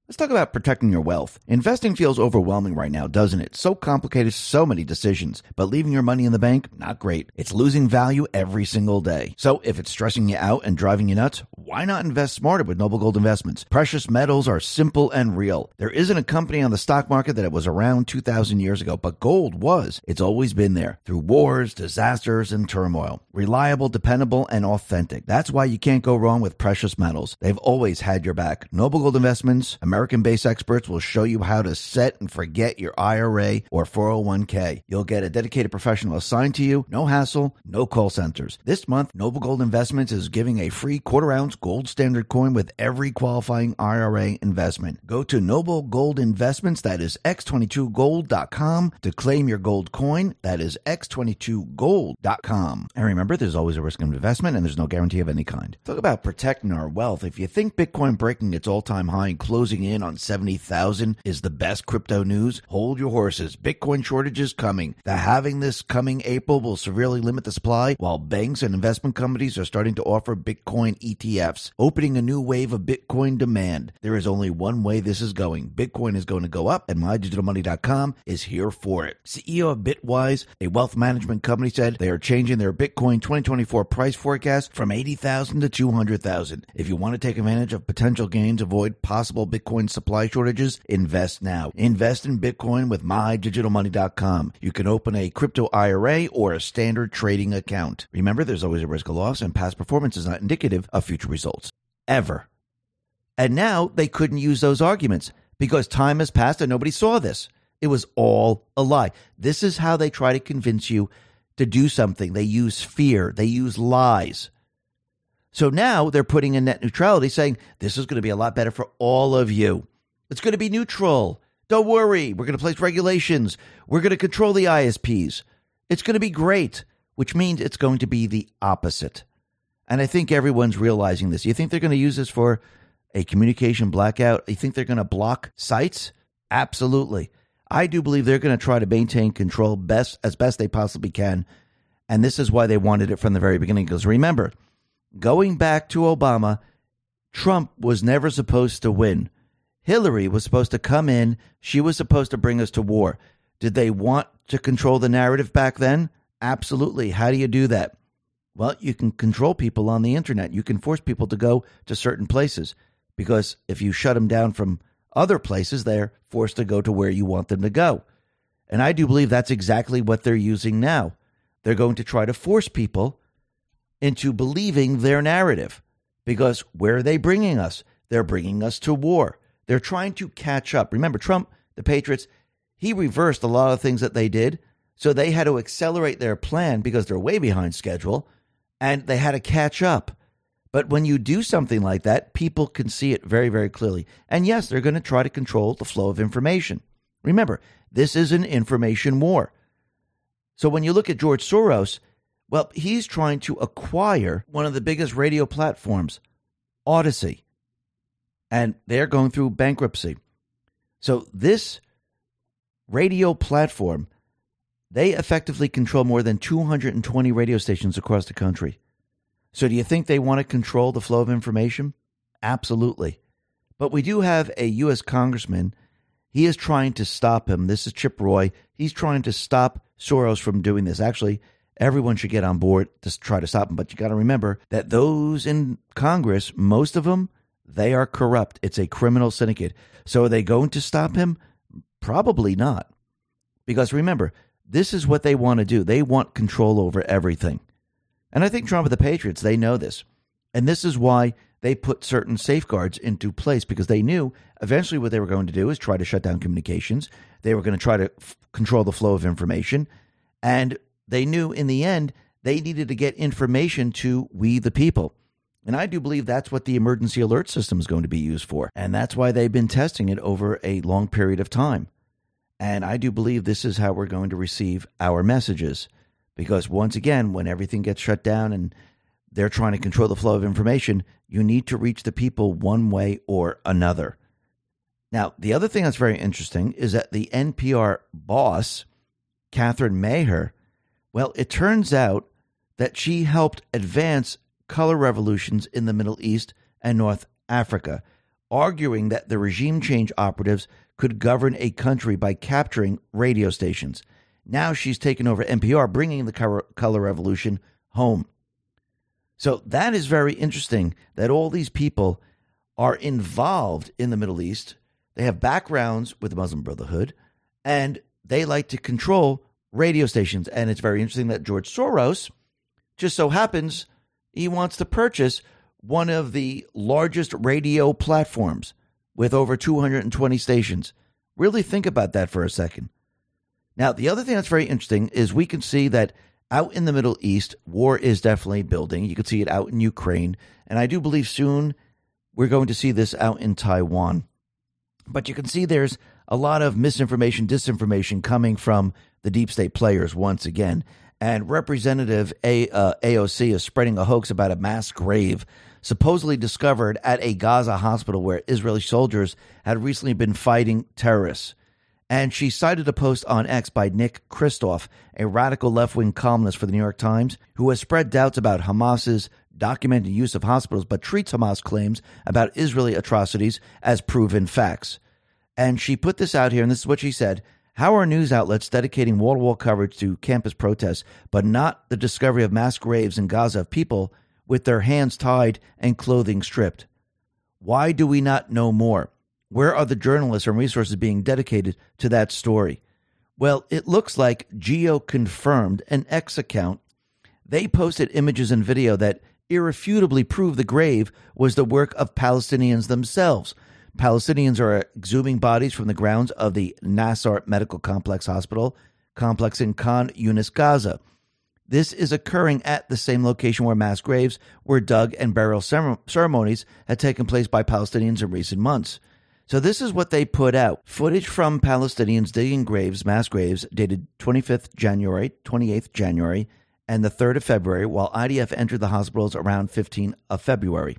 Let's talk about protecting your wealth. Investing feels overwhelming right now, doesn't it? So complicated, so many decisions. But leaving your money in the bank, not great. It's losing value every single day. So if it's stressing you out and driving you nuts, why not invest smarter with Noble Gold Investments? Precious metals are simple and real. There isn't a company on the stock market that was around two thousand years ago, but gold was. It's always been there through wars, disasters, and turmoil. Reliable, dependable, and authentic. That's why you can't go wrong with precious metals. They've always had your back. Noble Gold Investments, American-based experts will show you how to set and forget your I R A or four oh one k. You'll get a dedicated professional assigned to you, no hassle, no call centers. This month, Noble Gold Investments is giving a free quarter-ounce gold standard coin with every qualifying I R A investment. Go to Noble Gold Investments, that is x twenty-two gold dot com, to claim your gold coin. That is x twenty-two gold dot com. And remember, there's always a risk of investment and there's no guarantee of any kind. Talk about protecting our wealth. If you think Bitcoin breaking its all-time high and closing in on seventy thousand is the best crypto news, hold your horses. Bitcoin shortage is coming. The halving this coming April will severely limit the supply, while banks and investment companies are starting to offer Bitcoin E T Fs, opening a new wave of Bitcoin demand. There is only one way this is going. Bitcoin is going to go up, and my digital money dot com is here for it. C E O of Bitwise, a wealth management company, said they are changing their Bitcoin twenty twenty-four price forecast from eighty thousand to two hundred thousand. If you want to take advantage of potential gains, avoid possible Bitcoin supply shortages, invest now. Invest in Bitcoin with my digital money dot com. You can open a crypto I R A or a standard trading account. Remember, there's always a risk of loss, and past performance is not indicative of future results. Ever. And now they couldn't use those arguments because time has passed and nobody saw this. It was all a lie. This is how they try to convince you to do something. They use fear. They use lies. So now they're putting in net neutrality, saying this is going to be a lot better for all of you. It's going to be neutral. Don't worry. We're going to place regulations. We're going to control the I S Ps. It's going to be great, which means it's going to be the opposite. And I think everyone's realizing this. You think they're going to use this for a communication blackout? You think they're going to block sites? Absolutely. I do believe they're going to try to maintain control best as best they possibly can. And this is why they wanted it from the very beginning. Because remember, going back to Obama, Trump was never supposed to win. Hillary was supposed to come in. She was supposed to bring us to war. Did they want to control the narrative back then? Absolutely. How do you do that? Well, you can control people on the internet. You can force people to go to certain places because if you shut them down from other places, they're forced to go to where you want them to go. And I do believe that's exactly what they're using now. They're going to try to force people into believing their narrative because where are they bringing us? They're bringing us to war. They're trying to catch up. Remember, Trump, the Patriots, he reversed a lot of things that they did. So they had to accelerate their plan because they're way behind schedule. And they had to catch up. But when you do something like that, people can see it very, very clearly. And yes, they're going to try to control the flow of information. Remember, this is an information war. So when you look at George Soros, well, he's trying to acquire one of the biggest radio platforms, Odyssey. And they're going through bankruptcy. So this radio platform, they effectively control more than two hundred twenty radio stations across the country. So do you think they want to control the flow of information? Absolutely. But we do have a U S congressman. He is trying to stop him. This is Chip Roy. He's trying to stop Soros from doing this. Actually, everyone should get on board to try to stop him. But you got to remember that those in Congress, most of them, they are corrupt. It's a criminal syndicate. So are they going to stop him? Probably not. Because remember, this is what they want to do. They want control over everything. And I think Trump and the Patriots, they know this. And this is why they put certain safeguards into place, because they knew eventually what they were going to do is try to shut down communications. They were going to try to f- control the flow of information. And they knew in the end, they needed to get information to we the people. And I do believe that's what the emergency alert system is going to be used for. And that's why they've been testing it over a long period of time. And I do believe this is how we're going to receive our messages. Because once again, when everything gets shut down and they're trying to control the flow of information, you need to reach the people one way or another. Now, the other thing that's very interesting is that the N P R boss, Catherine Maher, well, it turns out that she helped advance color revolutions in the Middle East and North Africa. arguing that the regime change operatives could govern a country by capturing radio stations. Now she's taken over N P R, bringing the color, color revolution home. So that is very interesting that all these people are involved in the Middle East. They have backgrounds with the Muslim Brotherhood, and they like to control radio stations. And it's very interesting that George Soros just so happens he wants to purchase one of the largest radio platforms with over two hundred twenty stations. Really think about that for a second. Now, the other thing that's very interesting is we can see that out in the Middle East, war is definitely building. You can see it out in Ukraine. And I do believe soon we're going to see this out in Taiwan. But you can see there's a lot of misinformation, disinformation coming from the deep state players once again. And Representative a, uh, A O C is spreading a hoax about a mass grave supposedly discovered at a Gaza hospital where Israeli soldiers had recently been fighting terrorists. And she cited a post on X by Nick Kristof, a radical left-wing columnist for the New York Times, who has spread doubts about Hamas's documented use of hospitals, but treats Hamas claims about Israeli atrocities as proven facts. And she put this out here, and this is what she said: how are news outlets dedicating wall-to-wall coverage to campus protests, but not the discovery of mass graves in Gaza of people with their hands tied and clothing stripped? Why do we not know more? Where are the journalists and resources being dedicated to that story? Well, it looks like Geo confirmed an X account. They posted images and video that irrefutably prove the grave was the work of Palestinians themselves. Palestinians are exhuming bodies from the grounds of the Nasser Medical Complex Hospital complex in Khan Yunis, Gaza. This is occurring at the same location where mass graves were dug and burial ceremonies had taken place by Palestinians in recent months. So this is what they put out. Footage from Palestinians digging graves, mass graves, dated twenty-fifth January, twenty-eighth January, and the third of February, while I D F entered the hospitals around fifteenth of February.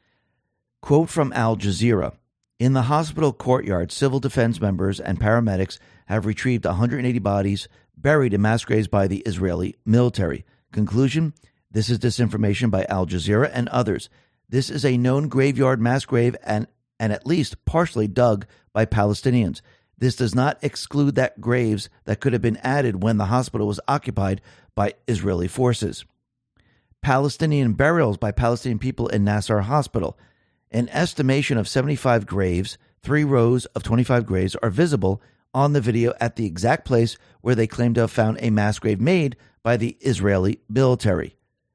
Quote from Al Jazeera: in the hospital courtyard, civil defense members and paramedics have retrieved one hundred eighty bodies buried in mass graves by the Israeli military. Conclusion: this is disinformation by Al Jazeera and others. This is a known graveyard mass grave and and at least partially dug by Palestinians. This does not exclude that graves that could have been added when the hospital was occupied by Israeli forces. Palestinian burials by Palestinian people in Nasser Hospital. An estimation of seventy-five graves, three rows of twenty-five graves, are visible on the video at the exact place where they claim to have found a mass grave made by the Israeli military.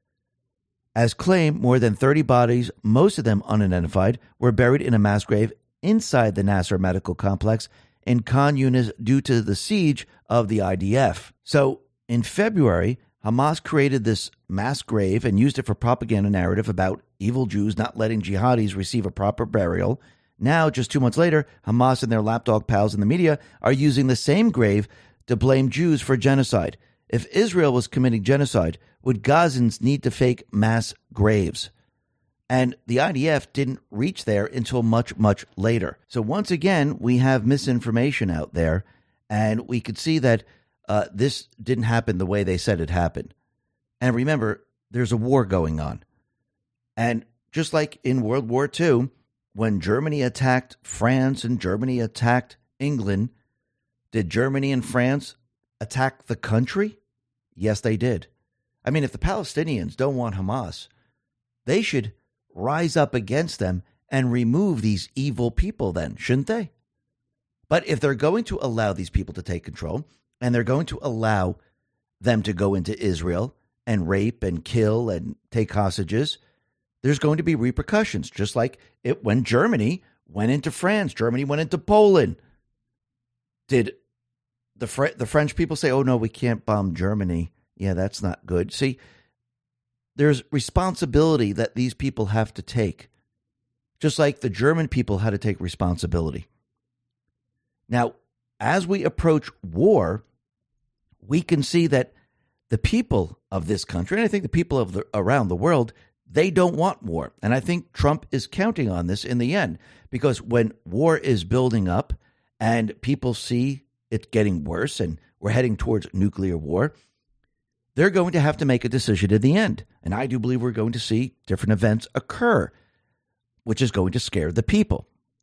As claimed, more than thirty bodies, most of them unidentified, were buried in a mass grave inside the Nasser Medical Complex in Khan Yunis due to the siege of the I D F. So, in February, Hamas created this mass grave and used it for propaganda narrative about evil Jews not letting jihadis receive a proper burial. Now, just two months later, Hamas and their lapdog pals in the media are using the same grave to blame Jews for genocide. If Israel was committing genocide, would Gazans need to fake mass graves? And the I D F didn't reach there until much, much later. So once again, we have misinformation out there, and we could see that uh, this didn't happen the way they said it happened. And remember, there's a war going on. And just like in World War Two, when Germany attacked France and Germany attacked England, did Germany and France attack the country? Yes, they did. I mean, if the Palestinians don't want Hamas, they should rise up against them and remove these evil people then, shouldn't they? But if they're going to allow these people to take control, and they're going to allow them to go into Israel and rape and kill and take hostages, there's going to be repercussions, just like it when Germany went into France, Germany went into Poland. Did the Fre- the French people say, oh, no, we can't bomb Germany? Yeah, that's not good. See, there's responsibility that these people have to take, just like the German people had to take responsibility. Now, as we approach war, we can see that the people of this country, and I think the people of the, around the world, they don't want war. And I think Trump is counting on this in the end, because when war is building up and people see it getting worse and we're heading towards nuclear war, they're going to have to make a decision in the end. And I do believe we're going to see different events occur, which is going to scare the people.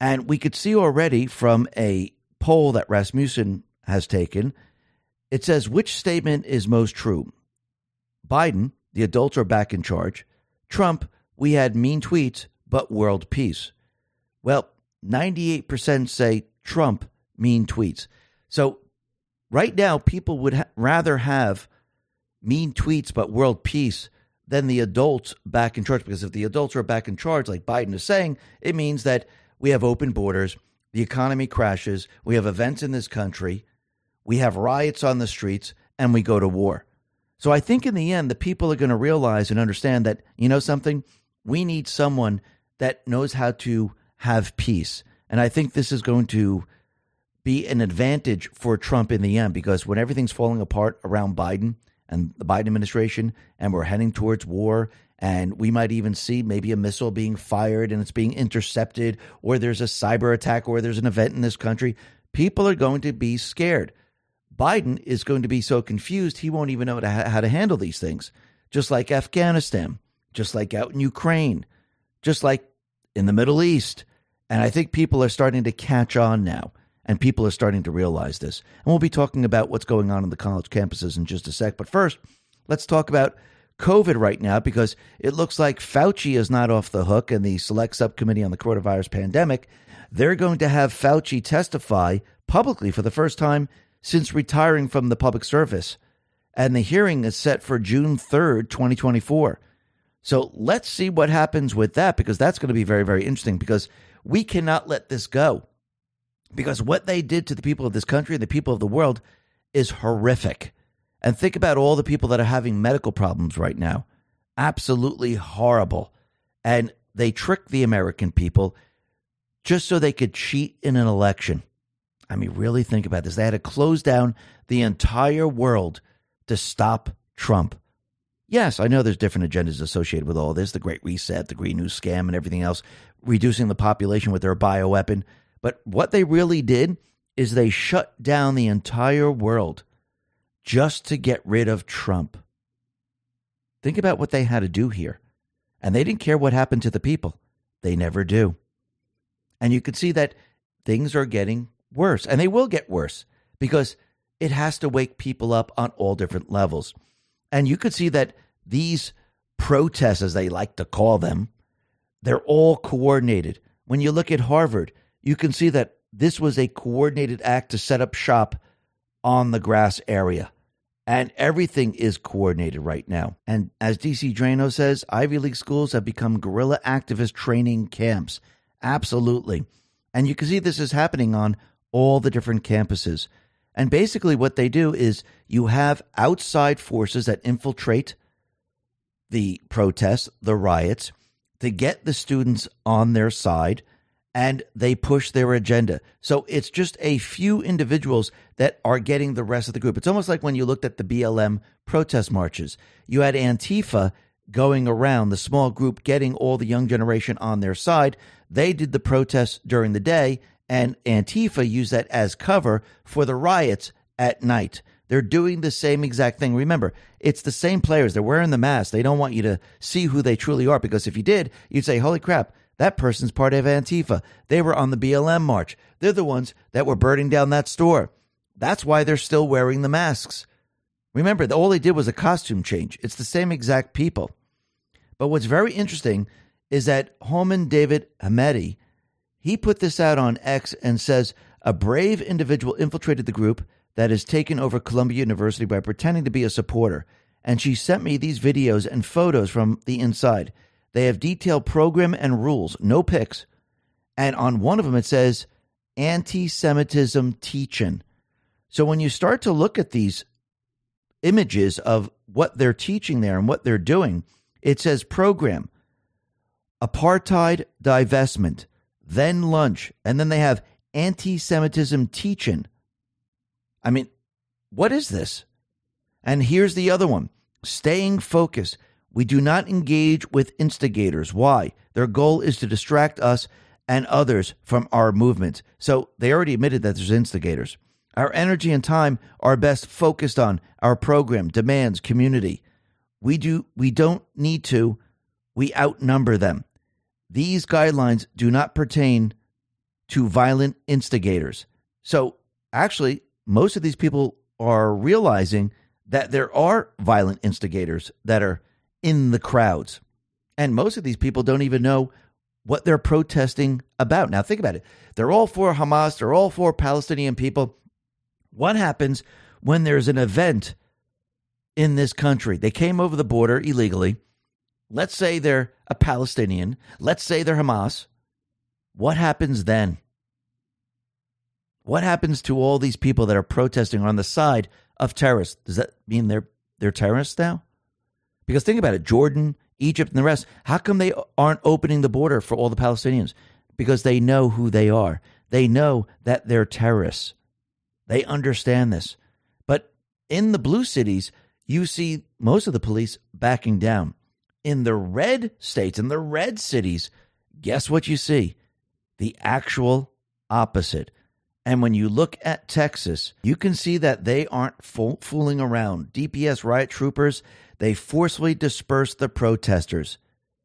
And we could see already from a poll that Rasmussen has taken, it says, which statement is most true? Biden, the adults are back in charge. Trump, we had mean tweets, but world peace. Well, ninety-eight percent say Trump, mean tweets. So right now, people would ha- rather have mean tweets, but world peace than the adults back in charge. Because if the adults are back in charge, like Biden is saying, it means that we have open borders, the economy crashes, we have events in this country, we have riots on the streets, and we go to war. So I think in the end, the people are going to realize and understand that, you know something, we need someone that knows how to have peace. And I think this is going to be an advantage for Trump in the end, because when everything's falling apart around Biden and the Biden administration, and we're heading towards war, and we might even see maybe a missile being fired and it's being intercepted, or there's a cyber attack, or there's an event in this country, people are going to be scared. Biden is going to be so confused, he won't even know how to handle these things. Just like Afghanistan, just like out in Ukraine, just like in the Middle East. And I think people are starting to catch on now, and people are starting to realize this. And we'll be talking about what's going on in the college campuses in just a sec. But first, let's talk about COVID right now, because it looks like Fauci is not off the hook, and the Select Subcommittee on the Coronavirus Pandemic, they're going to have Fauci testify publicly for the first time since retiring from the public service. And the hearing is set for June third, twenty twenty-four. So let's see what happens with that, because that's going to be very, very interesting, because we cannot let this go. Because what they did to the people of this country and the people of the world is horrific. And think about all the people that are having medical problems right now. Absolutely horrible. And they tricked the American people just so they could cheat in an election. I mean, really think about this. They had to close down the entire world to stop Trump. Yes, I know there's different agendas associated with all this, the Great Reset, the Green New Scam, and everything else, reducing the population with their bioweapon. But what they really did is they shut down the entire world just to get rid of Trump. Think about what they had to do here. And they didn't care what happened to the people. They never do. And you can see that things are getting worse, and they will get worse, because it has to wake people up on all different levels. And you could see that these protests, as they like to call them, they're all coordinated. When you look at Harvard, you can see that this was a coordinated act to set up shop on the grass area. And everything is coordinated right now. And as D C Drano says, Ivy League schools have become guerrilla activist training camps. Absolutely. And you can see this is happening on all the different campuses. And basically what they do is you have outside forces that infiltrate the protests, the riots, to get the students on their side, and they push their agenda. So it's just a few individuals that are getting the rest of the group. It's almost like when you looked at the B L M protest marches. You had Antifa going around, the small group getting all the young generation on their side. They did the protests during the day, and Antifa used that as cover for the riots at night. They're doing the same exact thing. Remember, it's the same players. They're wearing the mask. They don't want you to see who they truly are, because if you did, you'd say, holy crap, that person's part of Antifa. They were on the B L M march. They're the ones that were burning down that store. That's why they're still wearing the masks. Remember, all they did was a costume change. It's the same exact people. But what's very interesting is that Holman David Hamedi, he put this out on X and says, a brave individual infiltrated the group that has taken over Columbia University by pretending to be a supporter. And she sent me these videos and photos from the inside. They have detailed program and rules, no pics. And on one of them, it says anti-Semitism teaching. So when you start to look at these images of what they're teaching there and what they're doing, it says program, apartheid divestment, then lunch, and then they have anti-Semitism teaching. I mean, what is this? And here's the other one, staying focused. We do not engage with instigators. Why? Their goal is to distract us and others from our movement. So they already admitted that there's instigators. Our energy and time are best focused on our program, demands, community. We do. We don't need to. We outnumber them. These guidelines do not pertain to violent instigators. So actually, most of these people are realizing that there are violent instigators that are in the crowds. And most of these people don't even know what they're protesting about. Now, think about it. They're all for Hamas. They're all for Palestinian people. What happens when there's an event in this country? They came over the border illegally. Let's say they're a Palestinian. Let's say they're Hamas. What happens then? What happens to all these people that are protesting on the side of terrorists? Does that mean they're they're terrorists now? Because think about it, Jordan, Egypt, and the rest, how come they aren't opening the border for all the Palestinians? Because they know who they are. They know that they're terrorists. They understand this. But in the blue cities, you see most of the police backing down. In the red states, in the red cities, guess what you see? The actual opposite. And when you look at Texas, you can see that they aren't fool- fooling around. D P S riot troopers, they forcefully dispersed the protesters.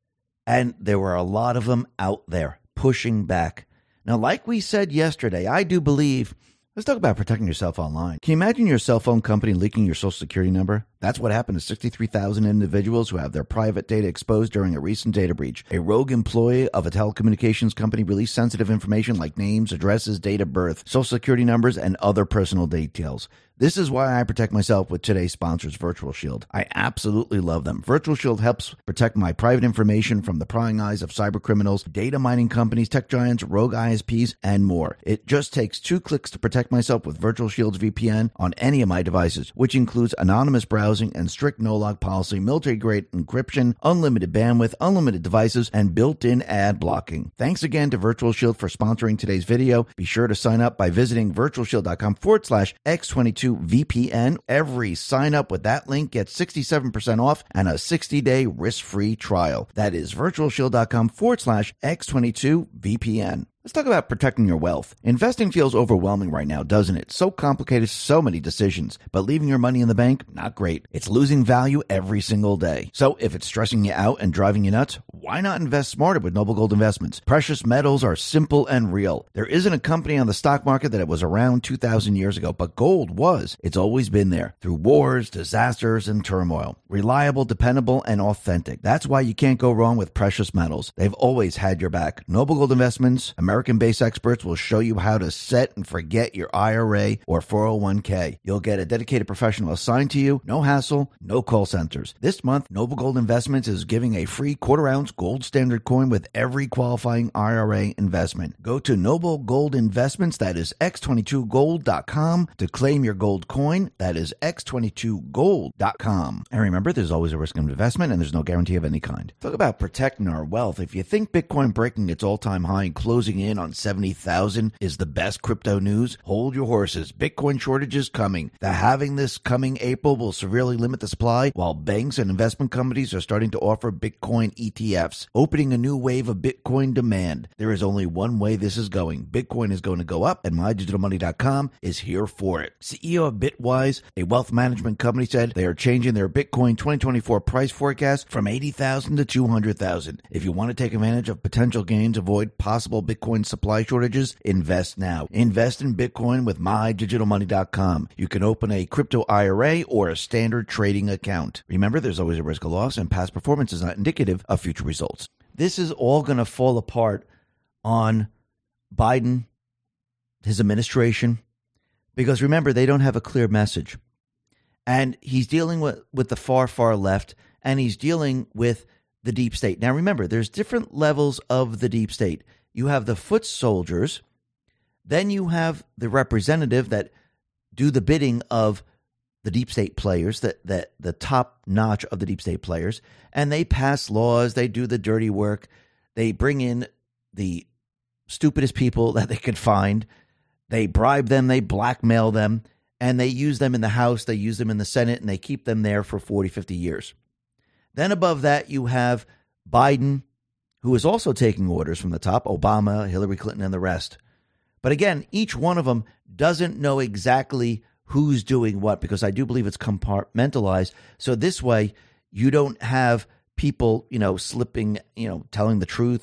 And there were a lot of them out there pushing back. Now, like we said yesterday, I do believe, let's talk about protecting yourself online. Can you imagine your cell phone company leaking your social security number? That's what happened to sixty-three thousand individuals who have their private data exposed during a recent data breach. A rogue employee of a telecommunications company released sensitive information like names, addresses, date of birth, social security numbers, and other personal details. This is why I protect myself with today's sponsors, Virtual Shield. I absolutely love them. Virtual Shield helps protect my private information from the prying eyes of cyber criminals, data mining companies, tech giants, rogue I S Ps, and more. It just takes two clicks to protect myself with Virtual Shield's V P N on any of my devices, which includes anonymous browsing and strict no-log policy, military-grade encryption, unlimited bandwidth, unlimited devices, and built-in ad blocking. Thanks again to Virtual Shield for sponsoring today's video. Be sure to sign up by visiting virtualshield.com forward slash X22 V P N. Every sign up with that link gets sixty-seven percent off and a sixty day risk-free trial. That is virtualshield.com forward slash X22 V P N. Let's talk about protecting your wealth. Investing feels overwhelming right now, doesn't it? So complicated, so many decisions. But leaving your money in the bank, not great. It's losing value every single day. So if it's stressing you out and driving you nuts, why not invest smarter with Noble Gold Investments? Precious metals are simple and real. There isn't a company on the stock market that was around two thousand years ago, but gold was. It's always been there through wars, disasters, and turmoil. Reliable, dependable, and authentic. That's why you can't go wrong with precious metals. They've always had your back. Noble Gold Investments, American-based experts will show you how to set and forget your I R A or four oh one k. You'll get a dedicated professional assigned to you, no hassle, no call centers. This month, Noble Gold Investments is giving a free quarter-ounce gold standard coin with every qualifying I R A investment. Go to Noble Gold Investments, that is X twenty-two gold dot com, to claim your gold coin. That is X twenty-two gold dot com. And remember, there's always a risk of investment and there's no guarantee of any kind. Talk about protecting our wealth. If you think Bitcoin breaking its all-time high and closing in on seventy thousand is the best crypto news, hold your horses. Bitcoin shortage is coming. The halving this coming April will severely limit the supply, while banks and investment companies are starting to offer Bitcoin E T Fs, opening a new wave of Bitcoin demand. There is only one way this is going. Bitcoin is going to go up, and my digital money dot com is here for it. C E O of Bitwise, a wealth management company, said they are changing their Bitcoin twenty twenty-four price forecast from eighty thousand to two hundred thousand. If you want to take advantage of potential gains, avoid possible Bitcoin supply shortages, invest now. Invest in Bitcoin with my digital money dot com. You can open a crypto I R A or a standard trading account. Remember, there's always a risk of loss, and past performance is not indicative of future results. This is all going to fall apart on Biden, his administration, because remember, they don't have a clear message. And he's dealing with, with the far, far left, and he's dealing with the deep state. Now, remember, there's different levels of the deep state. You have the foot soldiers, then you have the representative that do the bidding of the deep state players, the, the, the top notch of the deep state players, and they pass laws, they do the dirty work, they bring in the stupidest people that they could find, they bribe them, they blackmail them, and they use them in the House, they use them in the Senate, and they keep them there for forty, fifty years. Then above that, you have Biden, who is also taking orders from the top, Obama, Hillary Clinton, and the rest. But again, each one of them doesn't know exactly who's doing what, because I do believe it's compartmentalized. So this way, you don't have people, you know, slipping, you know, telling the truth or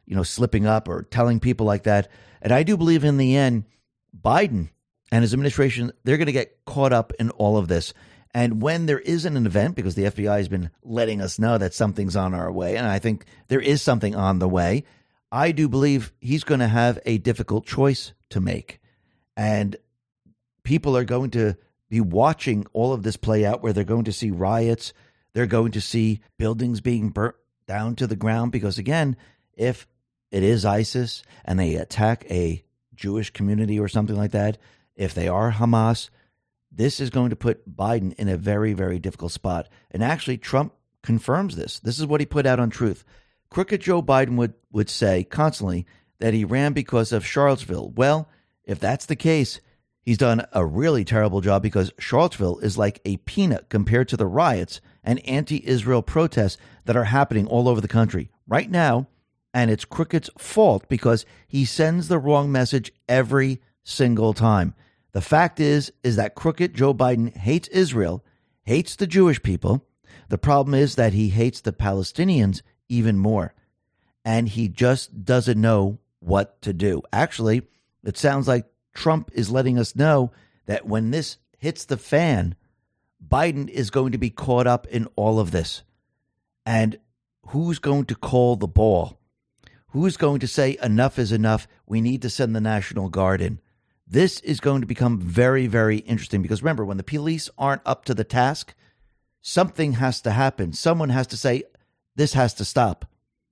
you know, slipping up or telling people like that. And I do believe in the end, Biden and his administration, they're going to get caught up in all of this. And when there isn't an event, because the F B I has been letting us know that something's on our way, and I think there is something on the way, I do believe he's going to have a difficult choice to make. And people are going to be watching all of this play out, where they're going to see riots. They're going to see buildings being burnt down to the ground, because, again, if it is ISIS and they attack a Jewish community or something like that, if they are Hamas, this is going to put Biden in a very, very difficult spot. And actually, Trump confirms this. This is what he put out on Truth. Crooked Joe Biden would, would say constantly that he ran because of Charlottesville. Well, if that's the case, he's done a really terrible job, because Charlottesville is like a peanut compared to the riots and anti-Israel protests that are happening all over the country right now. And it's Crooked's fault, because he sends the wrong message every single time. The fact is, is that Crooked Joe Biden hates Israel, hates the Jewish people. The problem is that he hates the Palestinians even more. And he just doesn't know what to do. Actually, it sounds like Trump is letting us know that when this hits the fan, Biden is going to be caught up in all of this. And who's going to call the ball? Who's going to say enough is enough? We need to send the National Guard in. This is going to become very, very interesting, because remember, when the police aren't up to the task, something has to happen. Someone has to say, this has to stop.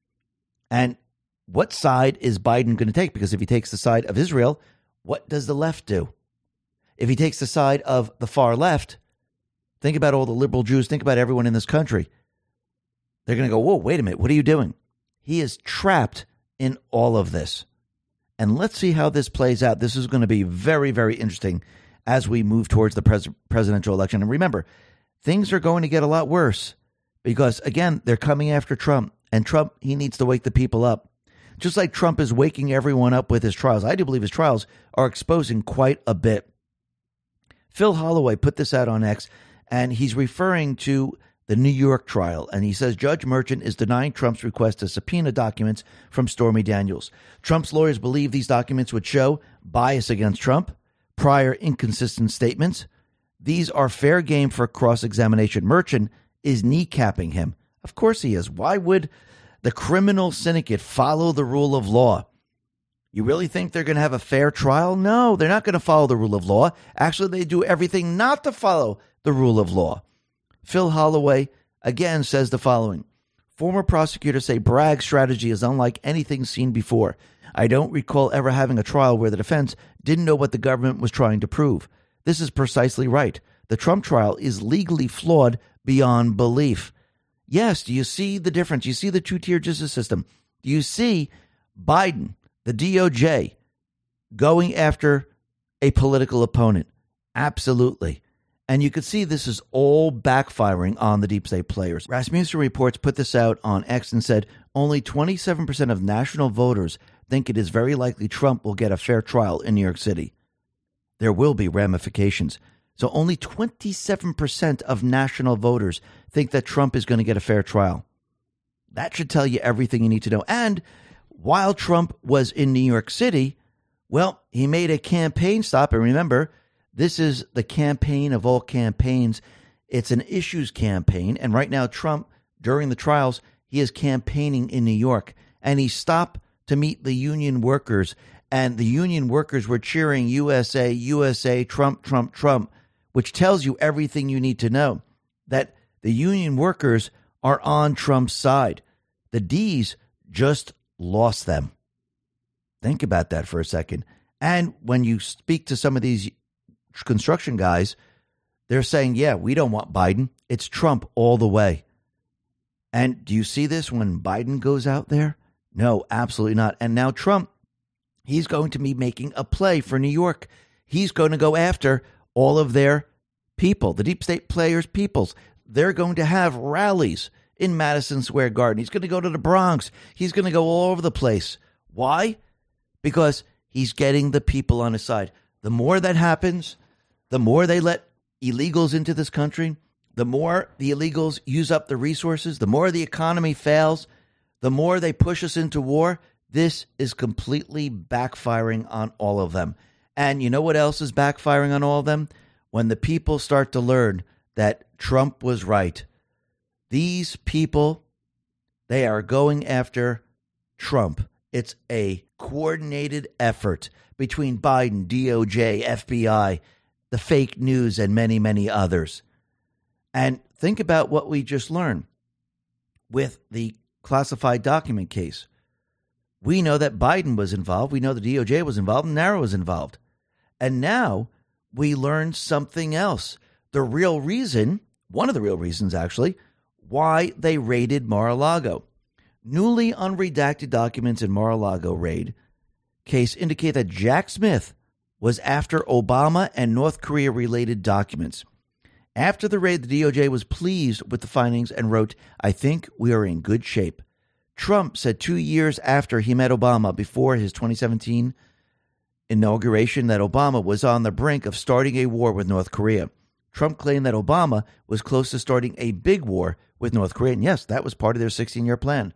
And what side is Biden going to take? Because if he takes the side of Israel, what does the left do? If he takes the side of the far left, think about all the liberal Jews, think about everyone in this country. They're going to go, whoa, wait a minute, what are you doing? He is trapped in all of this. And let's see how this plays out. This is going to be very, very interesting as we move towards the pres- presidential election. And remember, things are going to get a lot worse, because, again, they're coming after Trump. And Trump, he needs to wake the people up. Just like Trump is waking everyone up with his trials. I do believe his trials are exposing quite a bit. Phil Holloway put this out on X, and he's referring to the New York trial. And he says Judge Merchant is denying Trump's request to subpoena documents from Stormy Daniels. Trump's lawyers believe these documents would show bias against Trump, prior inconsistent statements. These are fair game for cross-examination. Merchant is kneecapping him. Of course he is. Why would the criminal syndicate follow the rule of law? You really think they're going to have a fair trial? No, they're not going to follow the rule of law. Actually, they do everything not to follow the rule of law. Phil Holloway, again, says the following. Former prosecutors say Bragg's strategy is unlike anything seen before. I don't recall ever having a trial where the defense didn't know what the government was trying to prove. This is precisely right. The Trump trial is legally flawed beyond belief. Yes, do you see the difference? You see the two-tier justice system. Do you see Biden, the D O J, going after a political opponent? Absolutely. And you could see this is all backfiring on the deep state players. Rasmussen Reports put this out on X and said only twenty-seven percent of national voters think it is very likely Trump will get a fair trial in New York City. There will be ramifications. So only twenty-seven percent of national voters think that Trump is going to get a fair trial. That should tell you everything you need to know. And while Trump was in New York City, well, he made a campaign stop. And remember, this is the campaign of all campaigns. It's an issues campaign. And right now, Trump, during the trials, he is campaigning in New York. And he stopped to meet the union workers. And the union workers were cheering U S A, U S A, Trump, Trump, Trump, which tells you everything you need to know, that the union workers are on Trump's side. The D's just lost them. Think about that for a second. And when you speak to some of these construction guys, they're saying, yeah, we don't want Biden. It's Trump all the way. And do you see this when Biden goes out there? No, absolutely not. And now Trump, he's going to be making a play for New York. He's going to go after all of their people, the deep state players' peoples. They're going to have rallies in Madison Square Garden. He's going to go to the Bronx. He's going to go all over the place. Why? Because he's getting the people on his side. The more that happens, the more they let illegals into this country, the more the illegals use up the resources, the more the economy fails, the more they push us into war. This is completely backfiring on all of them. And you know what else is backfiring on all of them? When the people start to learn that Trump was right. These people, they are going after Trump. It's a coordinated effort between Biden, D O J, F B I, the fake news, and many, many others. And think about what we just learned with the classified document case. We know that Biden was involved. We know the D O J was involved and NARA was involved. And now we learned something else. The real reason, one of the real reasons actually, why they raided Mar-a-Lago. Newly unredacted documents in Mar-a-Lago raid case indicate that Jack Smith was after Obama and North Korea related documents. After the raid, the D O J was pleased with the findings and wrote, "I think we are in good shape." Trump said two years after he met Obama before his twenty seventeen inauguration that Obama was on the brink of starting a war with North Korea. Trump claimed that Obama was close to starting a big war with North Korea. And yes, that was part of their sixteen-year plan.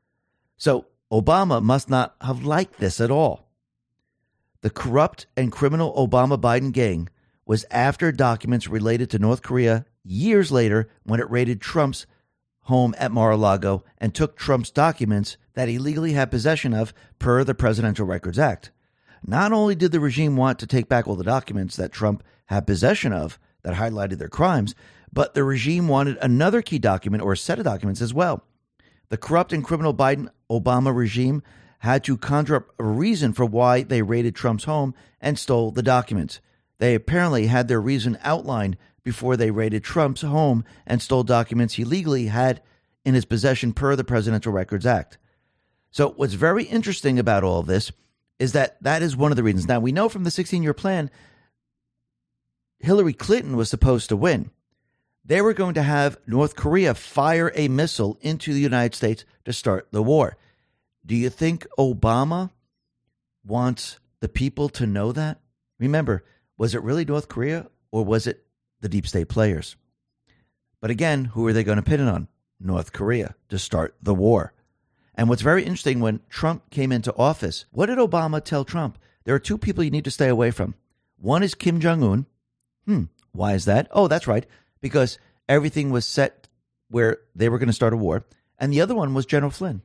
So Obama must not have liked this at all. The corrupt and criminal Obama-Biden gang was after documents related to North Korea years later when it raided Trump's home at Mar-a-Lago and took Trump's documents that he legally had possession of per the Presidential Records Act. Not only did the regime want to take back all the documents that Trump had possession of that highlighted their crimes, but the regime wanted another key document or a set of documents as well. The corrupt and criminal Biden-Obama regime had to conjure up a reason for why they raided Trump's home and stole the documents. They apparently had their reason outlined before they raided Trump's home and stole documents he legally had in his possession per the Presidential Records Act. So what's very interesting about all of this is that that is one of the reasons. Now, we know from the sixteen-year plan, Hillary Clinton was supposed to win. They were going to have North Korea fire a missile into the United States to start the war. Do you think Obama wants the people to know that? Remember, was it really North Korea or was it the deep state players? But again, who are they going to pin it on? North Korea to start the war. And what's very interesting, when Trump came into office, what did Obama tell Trump? There are two people you need to stay away from. One is Kim Jong-un. Hmm, why is that? Oh, that's right, because everything was set where they were going to start a war. And the other one was General Flynn.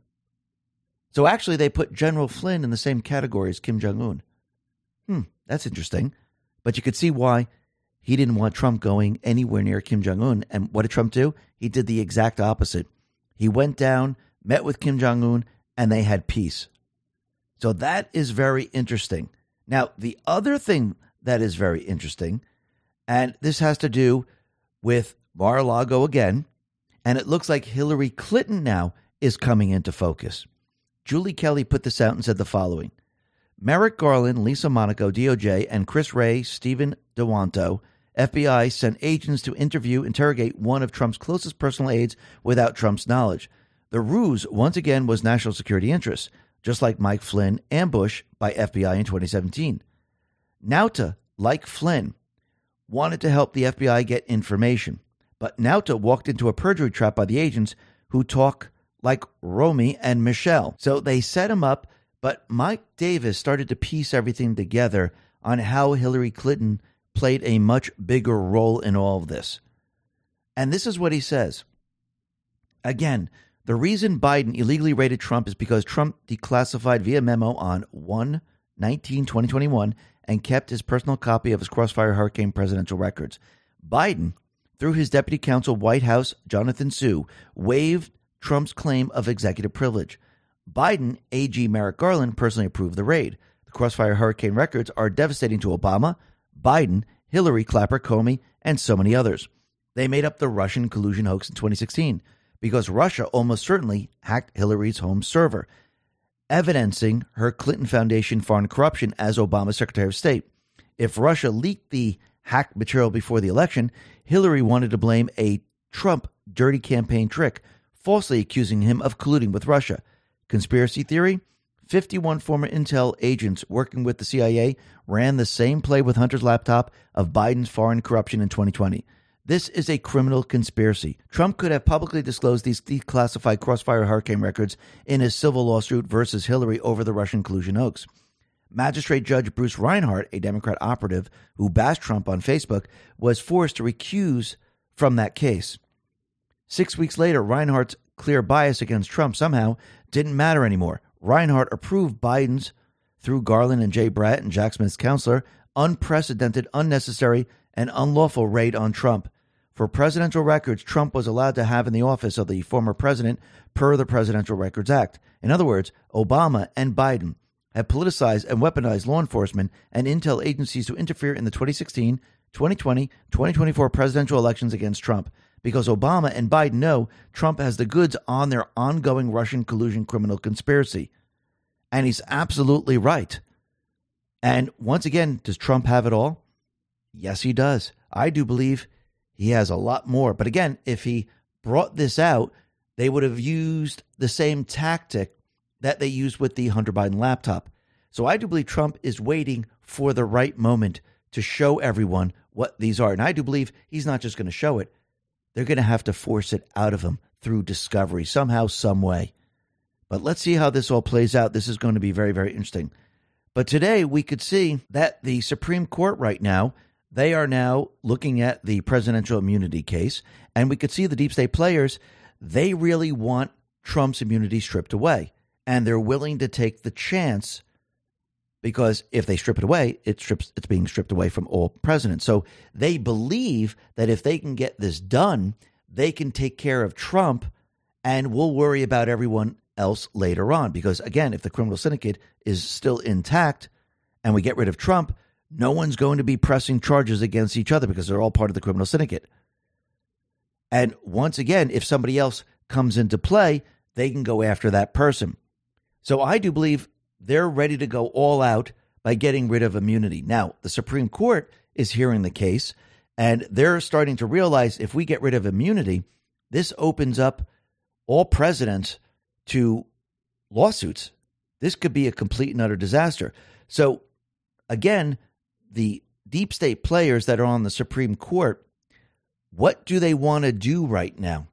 So actually, they put General Flynn in the same category as Kim Jong-un. Hmm, that's interesting. But you could see why he didn't want Trump going anywhere near Kim Jong-un. And what did Trump do? He did the exact opposite. He went down, met with Kim Jong-un, and they had peace. So that is very interesting. Now, the other thing that is very interesting, and this has to do with Mar-a-Lago again, and it looks like Hillary Clinton now is coming into focus. Julie Kelly put this out and said the following. Merrick Garland, Lisa Monaco, D O J, and Chris Wray, Stephen DeWanto, F B I, sent agents to interview, interrogate one of Trump's closest personal aides without Trump's knowledge. The ruse, once again, was national security interests, just like Mike Flynn ambushed by F B I in twenty seventeen. Nauta, like Flynn, wanted to help the F B I get information, but Nauta walked into a perjury trap by the agents who talk like Romy and Michelle. So they set him up, but Mike Davis started to piece everything together on how Hillary Clinton played a much bigger role in all of this. And this is what he says. Again, the reason Biden illegally raided Trump is because Trump declassified via memo on one nineteen twenty twenty-one and kept his personal copy of his Crossfire Hurricane presidential records. Biden, through his deputy counsel, White House, Jonathan Sue, waived Trump's claim of executive privilege. Biden, A G Merrick Garland, personally approved the raid. The Crossfire Hurricane records are devastating to Obama, Biden, Hillary, Clapper, Comey, and so many others. They made up the Russian collusion hoax in twenty sixteen because Russia almost certainly hacked Hillary's home server, evidencing her Clinton Foundation foreign corruption as Obama's Secretary of State. If Russia leaked the hacked material before the election, Hillary wanted to blame a Trump dirty campaign trick, falsely accusing him of colluding with Russia. Conspiracy theory? fifty-one former intel agents working with the C I A ran the same play with Hunter's laptop of Biden's foreign corruption in twenty twenty. This is a criminal conspiracy. Trump could have publicly disclosed these declassified Crossfire Hurricane records in his civil lawsuit versus Hillary over the Russian collusion hoax. Magistrate Judge Bruce Reinhart, a Democrat operative who bashed Trump on Facebook, was forced to recuse from that case. Six weeks later, Reinhart's clear bias against Trump somehow didn't matter anymore. Reinhart approved Biden's, through Garland and Jay Bratt and Jack Smith's counselor, unprecedented, unnecessary, and unlawful raid on Trump. For presidential records Trump was allowed to have in the office of the former president per the Presidential Records Act. In other words, Obama and Biden have politicized and weaponized law enforcement and intel agencies to interfere in the twenty sixteen, twenty twenty, twenty twenty-four presidential elections against Trump, because Obama and Biden know Trump has the goods on their ongoing Russian collusion criminal conspiracy. And he's absolutely right. And once again, does Trump have it all? Yes, he does. I do believe he has a lot more. But again, if he brought this out, they would have used the same tactic that they used with the Hunter Biden laptop. So I do believe Trump is waiting for the right moment to show everyone what these are. And I do believe he's not just going to show it. They're going to have to force it out of him through discovery somehow, some way. But let's see how this all plays out. This is going to be very, very interesting. But today we could see that the Supreme Court right now, they are now looking at the presidential immunity case. And we could see the deep state players, they really want Trump's immunity stripped away. And they're willing to take the chance because if they strip it away, it strips, it's being stripped away from all presidents. So they believe that if they can get this done, they can take care of Trump and we'll worry about everyone else later on. Because again, if the criminal syndicate is still intact and we get rid of Trump, no one's going to be pressing charges against each other because they're all part of the criminal syndicate. And once again, if somebody else comes into play, they can go after that person. So I do believe they're ready to go all out by getting rid of immunity. Now, the Supreme Court is hearing the case, and they're starting to realize if we get rid of immunity, this opens up all presidents to lawsuits. This could be a complete and utter disaster. So, again, the deep state players that are on the Supreme Court, what do they want to do right now?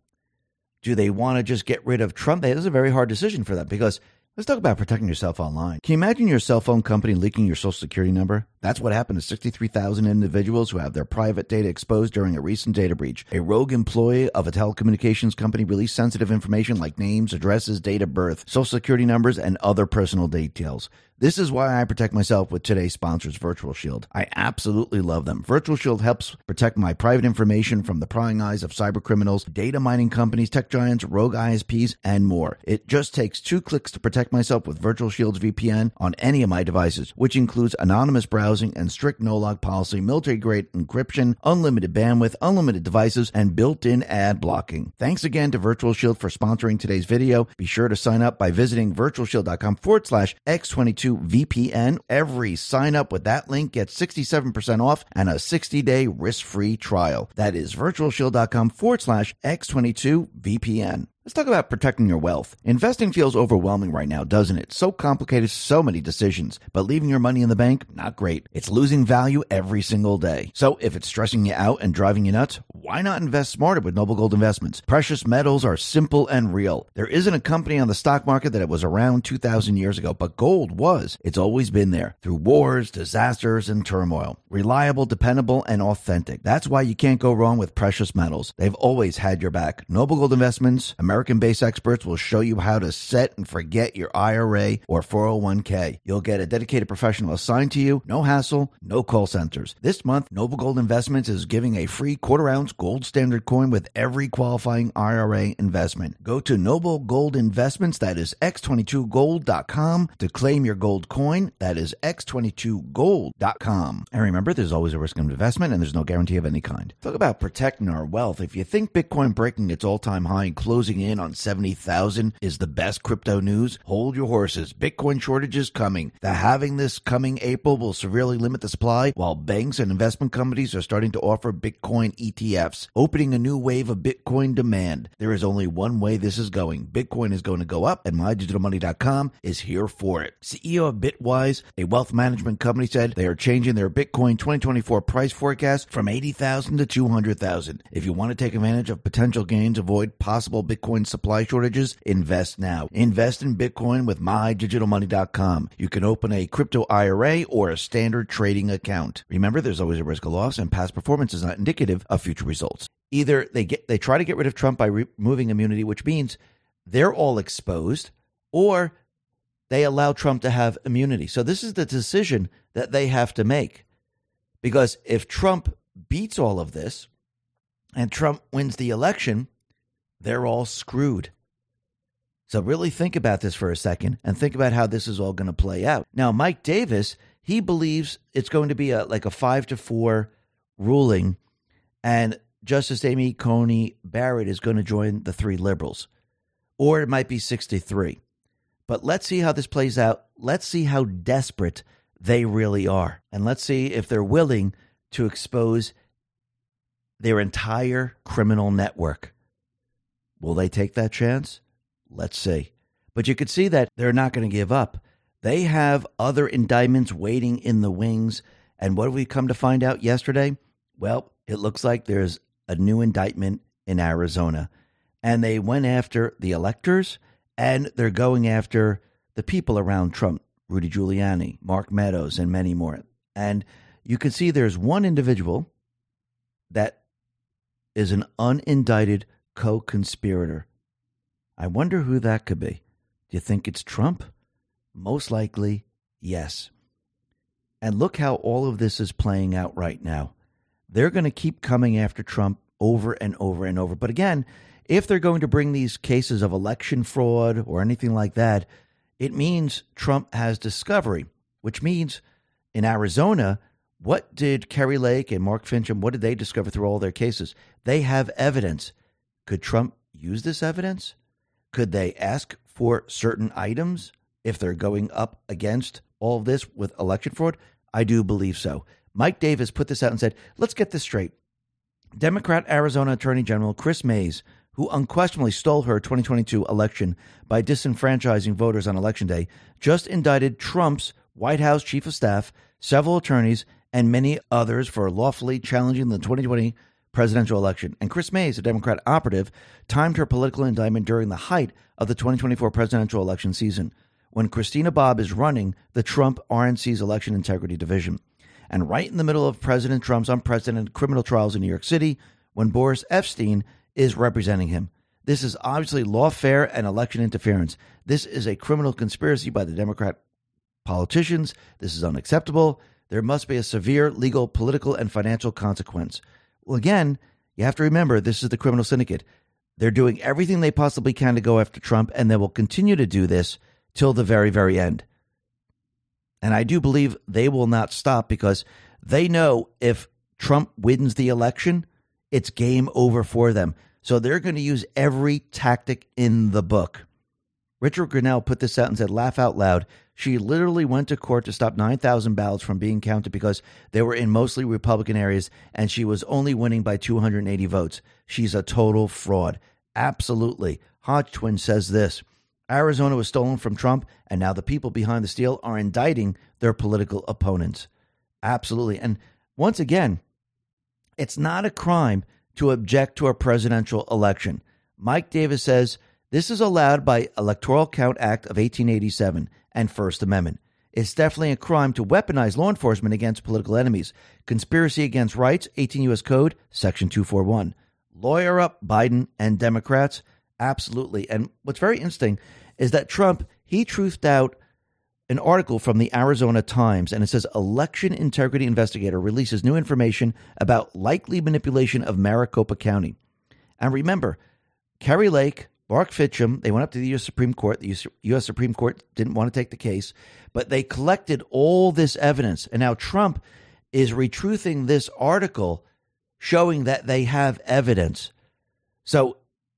Do they want to just get rid of Trump? That is a very hard decision for them because let's talk about protecting yourself online. Can you imagine your cell phone company leaking your social security number? That's what happened to sixty-three thousand individuals who have their private data exposed during a recent data breach. A rogue employee of a telecommunications company released sensitive information like names, addresses, date of birth, social security numbers, and other personal details. This is why I protect myself with today's sponsors, Virtual Shield. I absolutely love them. Virtual Shield helps protect my private information from the prying eyes of cyber criminals, data mining companies, tech giants, rogue I S Ps, and more. It just takes two clicks to protect myself with Virtual Shield's V P N on any of my devices, which includes anonymous browsing and strict no-log policy, military-grade encryption, unlimited bandwidth, unlimited devices, and built-in ad blocking. Thanks again to Virtual Shield for sponsoring today's video. Be sure to sign up by visiting virtualshield.com forward slash X22 V P N. Every sign up with that link gets sixty-seven percent off and a sixty day risk-free trial. That is virtualshield.com forward slash X22 V P N. Let's talk about protecting your wealth. Investing feels overwhelming right now, doesn't it? So complicated, so many decisions. But leaving your money in the bank, not great. It's losing value every single day. So if it's stressing you out and driving you nuts, why not invest smarter with Noble Gold Investments? Precious metals are simple and real. There isn't a company on the stock market that was around two thousand years ago, but gold was. It's always been there through wars, disasters, and turmoil. Reliable, dependable, and authentic. That's why you can't go wrong with precious metals. They've always had your back. Noble Gold Investments, American-based experts will show you how to set and forget your I R A or four oh one k. You'll get a dedicated professional assigned to you, no hassle, no call centers. This month, Noble Gold Investments is giving a free quarter-ounce gold standard coin with every qualifying I R A investment. Go to Noble Gold Investments, that is X twenty-two gold dot com, to claim your gold coin. That is X twenty-two gold dot com. And remember, there's always a risk of investment and there's no guarantee of any kind. Talk about protecting our wealth. If you think Bitcoin breaking its all-time high and closing in on seventy thousand is the best crypto news, hold your horses. Bitcoin shortage is coming. The halving this coming April will severely limit the supply, while banks and investment companies are starting to offer Bitcoin E T T-F S, opening a new wave of Bitcoin demand. There is only one way this is going. Bitcoin is going to go up, and my digital money dot com is here for it. C E O of Bitwise, a wealth management company, said they are changing their Bitcoin twenty twenty-four price forecast from eighty thousand to two hundred thousand. If you want to take advantage of potential gains, avoid possible Bitcoin supply shortages, invest now. Invest in Bitcoin with my digital money dot com. You can open a crypto I R A or a standard trading account. Remember, there's always a risk of loss, and past performance is not indicative of future results. Either they get they try to get rid of Trump by removing immunity, which means they're all exposed, or they allow Trump to have immunity. So this is the decision that they have to make. Because if Trump beats all of this and Trump wins the election, they're all screwed. So really think about this for a second and think about how this is all going to play out. Now, Mike Davis, he believes it's going to be a like a five to four ruling, and Justice Amy Coney Barrett is going to join the three liberals, or it might be six to three. But let's see how this plays out. Let's see how desperate they really are, and let's see if they're willing to expose their entire criminal network. Will they take that chance? Let's see. But you could see that they're not going to give up. They have other indictments waiting in the wings. And what did we come to find out yesterday? Well, it looks like there's a new indictment in Arizona. And they went after the electors, and they're going after the people around Trump, Rudy Giuliani, Mark Meadows, and many more. And you can see there's one individual that is an unindicted co-conspirator. I wonder who that could be. Do you think it's Trump? Most likely, yes. And look how all of this is playing out right now. They're going to keep coming after Trump over and over and over. But again, if they're going to bring these cases of election fraud or anything like that, it means Trump has discovery, which means in Arizona, what did Kari Lake and Mark Finchem, what did they discover through all their cases? They have evidence. Could Trump use this evidence? Could they ask for certain items if they're going up against all of this with election fraud? I do believe so. Mike Davis put this out and said, let's get this straight. Democrat Arizona Attorney General Chris Mays, who unquestionably stole her twenty twenty-two election by disenfranchising voters on Election Day, just indicted Trump's White House chief of staff, several attorneys, and many others for lawfully challenging the twenty twenty presidential election. And Chris Mays, a Democrat operative, timed her political indictment during the height of the twenty twenty-four presidential election season, when Christina Bobb is running the Trump R N C's Election Integrity Division. And right in the middle of President Trump's unprecedented criminal trials in New York City, when Boris Epshteyn is representing him. This is obviously lawfare and election interference. This is a criminal conspiracy by the Democrat politicians. This is unacceptable. There must be a severe legal, political, and financial consequence. Well, again, you have to remember, this is the criminal syndicate. They're doing everything they possibly can to go after Trump, and they will continue to do this till the very, very end. And I do believe they will not stop, because they know if Trump wins the election, it's game over for them. So they're going to use every tactic in the book. Richard Grenell put this out and said, laugh out loud. She literally went to court to stop nine thousand ballots from being counted because they were in mostly Republican areas, and she was only winning by two hundred eighty votes. She's a total fraud. Absolutely. Hodge Twin says this: Arizona was stolen from Trump, and now the people behind the steal are indicting their political opponents. Absolutely. And once again, it's not a crime to object to a presidential election. Mike Davis says this is allowed by Electoral Count Act of eighteen eighty-seven and First Amendment. It's definitely a crime to weaponize law enforcement against political enemies. Conspiracy against rights, eighteen U S Code, Section two forty-one. Lawyer up Biden and Democrats. Absolutely. And what's very interesting is that Trump, he truthed out an article from the Arizona Times, and it says election integrity investigator releases new information about likely manipulation of Maricopa County. And remember, Kari Lake, Mark Finchem, they went up to the U S Supreme Court. The U S Supreme Court didn't want to take the case, but they collected all this evidence. And now Trump is retruthing this article showing that they have evidence. So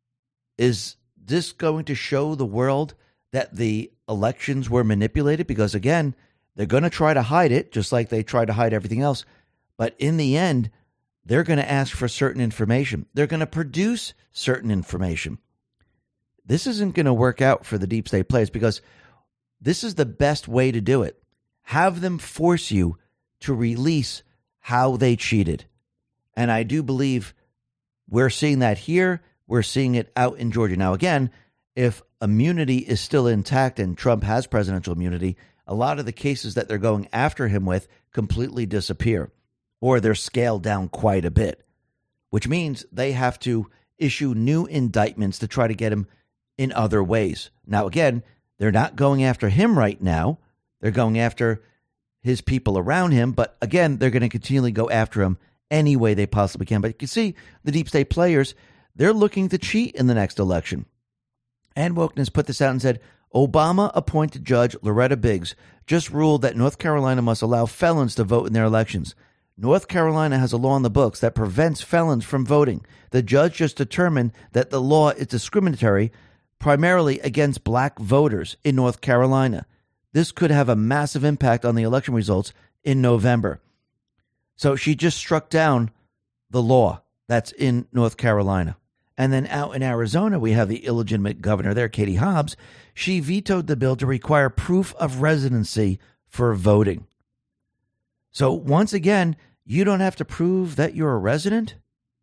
is this going to show the world that the elections were manipulated? Because again, they're going to try to hide it, just like they try to hide everything else. But in the end, they're going to ask for certain information. They're going to produce certain information. This isn't going to work out for the deep state players because this is the best way to do it. Have them force you to release how they cheated. And I do believe we're seeing that here. We're seeing it out in Georgia. Now, again, if immunity is still intact and Trump has presidential immunity, a lot of the cases that they're going after him with completely disappear, or they're scaled down quite a bit, which means they have to issue new indictments to try to get him in other ways. Now, again, they're not going after him right now. They're going after his people around him. But again, they're going to continually go after him any way they possibly can. But you can see the deep state players, they're looking to cheat in the next election. And Wokeness put this out and said, Obama appointed Judge Loretta Biggs just ruled that North Carolina must allow felons to vote in their elections. North Carolina has a law in the books that prevents felons from voting. The judge just determined that the law is discriminatory primarily against black voters in North Carolina. This could have a massive impact on the election results in November. So she just struck down the law that's in North Carolina. And then out in Arizona, we have the illegitimate governor there, Katie Hobbs. She vetoed the bill to require proof of residency for voting. So once again, you don't have to prove that you're a resident.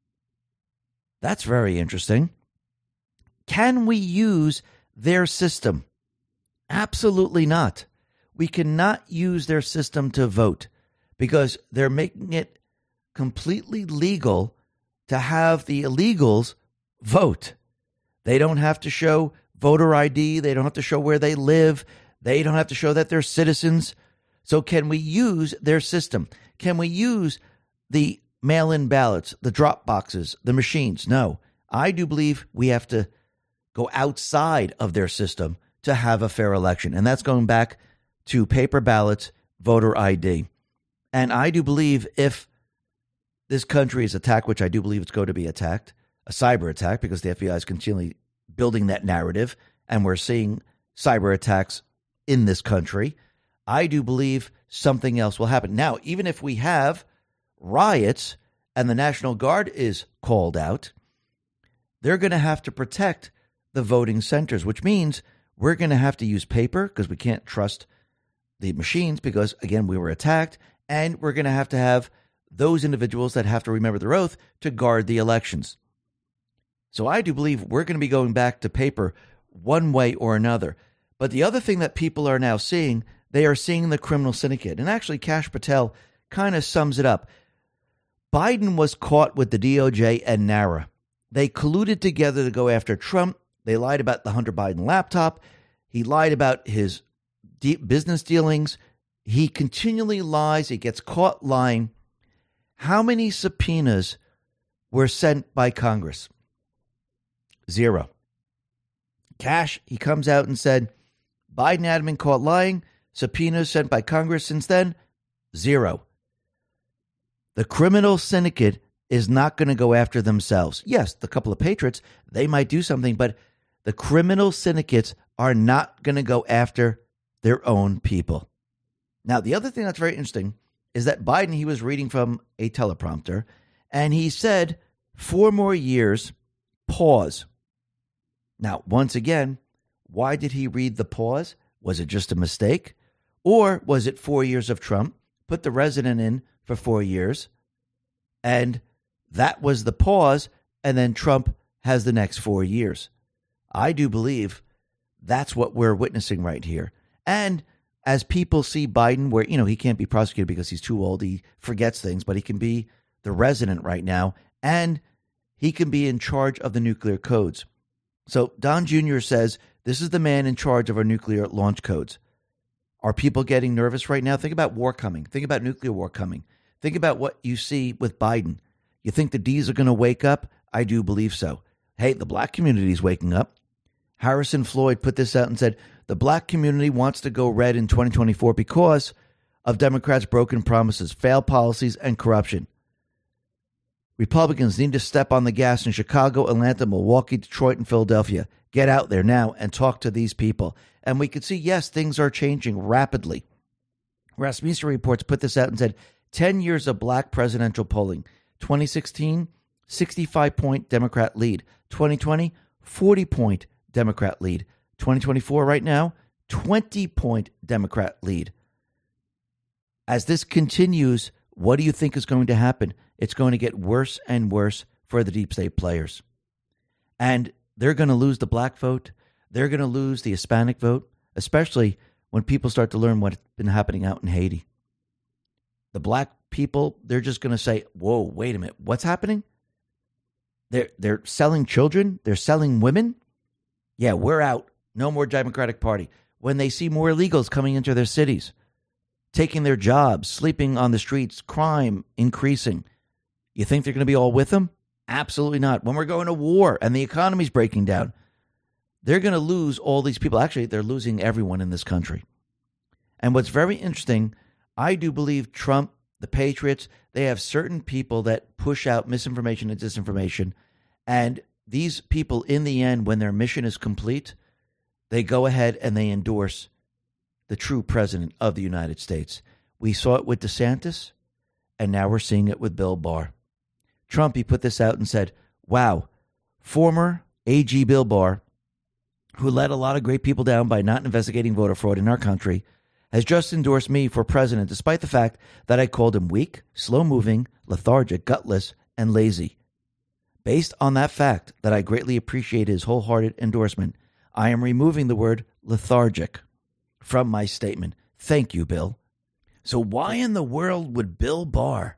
That's very interesting. Can we use their system? Absolutely not. We cannot use their system to vote because they're making it completely legal to have the illegals vote. They don't have to show voter I D. They don't have to show where they live. They don't have to show that they're citizens. So can we use their system? Can we use the mail-in ballots, the drop boxes, the machines? No. I do believe we have to go outside of their system to have a fair election. And that's going back to paper ballots, voter I D. And I do believe if this country is attacked, which I do believe it's going to be attacked, a cyber attack, because the F B I is continually building that narrative, and we're seeing cyber attacks in this country, I do believe something else will happen. Now, even if we have riots and the National Guard is called out, they're going to have to protect the voting centers, which means we're going to have to use paper because we can't trust the machines because, again, we were attacked, and we're going to have to have those individuals that have to remember their oath to guard the elections. So I do believe we're going to be going back to paper one way or another. But the other thing that people are now seeing, they are seeing the criminal syndicate. And actually, Kash Patel kind of sums it up. Biden was caught with the D O J and NARA. They colluded together to go after Trump. They lied about the Hunter Biden laptop. He lied about his de- business dealings. He continually lies. He gets caught lying. How many subpoenas were sent by Congress? Zero. Kash, he comes out and said, Biden had been caught lying. Subpoenas sent by Congress since then? Zero. The criminal syndicate is not going to go after themselves. Yes, the couple of patriots, they might do something, but the criminal syndicates are not going to go after their own people. Now, the other thing that's very interesting is that Biden, he was reading from a teleprompter, and he said, four more years, pause. Now, once again, why did he read the pause? Was it just a mistake? Or was it four years of Trump? Put the resident in for four years, and that was the pause, and then Trump has the next four years. I do believe that's what we're witnessing right here. And as people see Biden, where, you know, he can't be prosecuted because he's too old, he forgets things, but he can be the resident right now, and he can be in charge of the nuclear codes. So Don Junior says, this is the man in charge of our nuclear launch codes. Are people getting nervous right now? Think about war coming. Think about nuclear war coming. Think about what you see with Biden. You think the D's are going to wake up? I do believe so. Hey, the black community is waking up. Harrison Floyd put this out and said, the black community wants to go red in twenty twenty-four because of Democrats' broken promises, failed policies, and corruption. Republicans need to step on the gas in Chicago, Atlanta, Milwaukee, Detroit, and Philadelphia. Get out there now and talk to these people. And we could see, yes, things are changing rapidly. Rasmussen Reports put this out and said, ten years of black presidential polling. twenty sixteen, sixty-five point Democrat lead. twenty twenty, forty point Democrat lead. twenty twenty-four right now, twenty point Democrat lead. As this continues, what do you think is going to happen? It's going to get worse and worse for the deep state players. And they're going to lose the black vote. They're going to lose the Hispanic vote, especially when people start to learn what's been happening out in Haiti. The black people, they're just going to say, whoa, wait a minute, what's happening? They're, they're selling children? They're selling women? Yeah, we're out. No more Democratic Party. When they see more illegals coming into their cities, taking their jobs, sleeping on the streets, crime increasing, you think they're going to be all with them? Absolutely not. When we're going to war and the economy's breaking down, they're going to lose all these people. Actually, they're losing everyone in this country. And what's very interesting, I do believe Trump, the Patriots, they have certain people that push out misinformation and disinformation. And these people, in the end, when their mission is complete, they go ahead and they endorse the true president of the United States. We saw it with DeSantis, and now we're seeing it with Bill Barr. Trump, he put this out and said, wow, former A G Bill Barr, who let a lot of great people down by not investigating voter fraud in our country, has just endorsed me for president, despite the fact that I called him weak, slow-moving, lethargic, gutless, and lazy. Based on that fact that I greatly appreciate his wholehearted endorsement, I am removing the word lethargic from my statement. Thank you, Bill. So why in the world would Bill Barr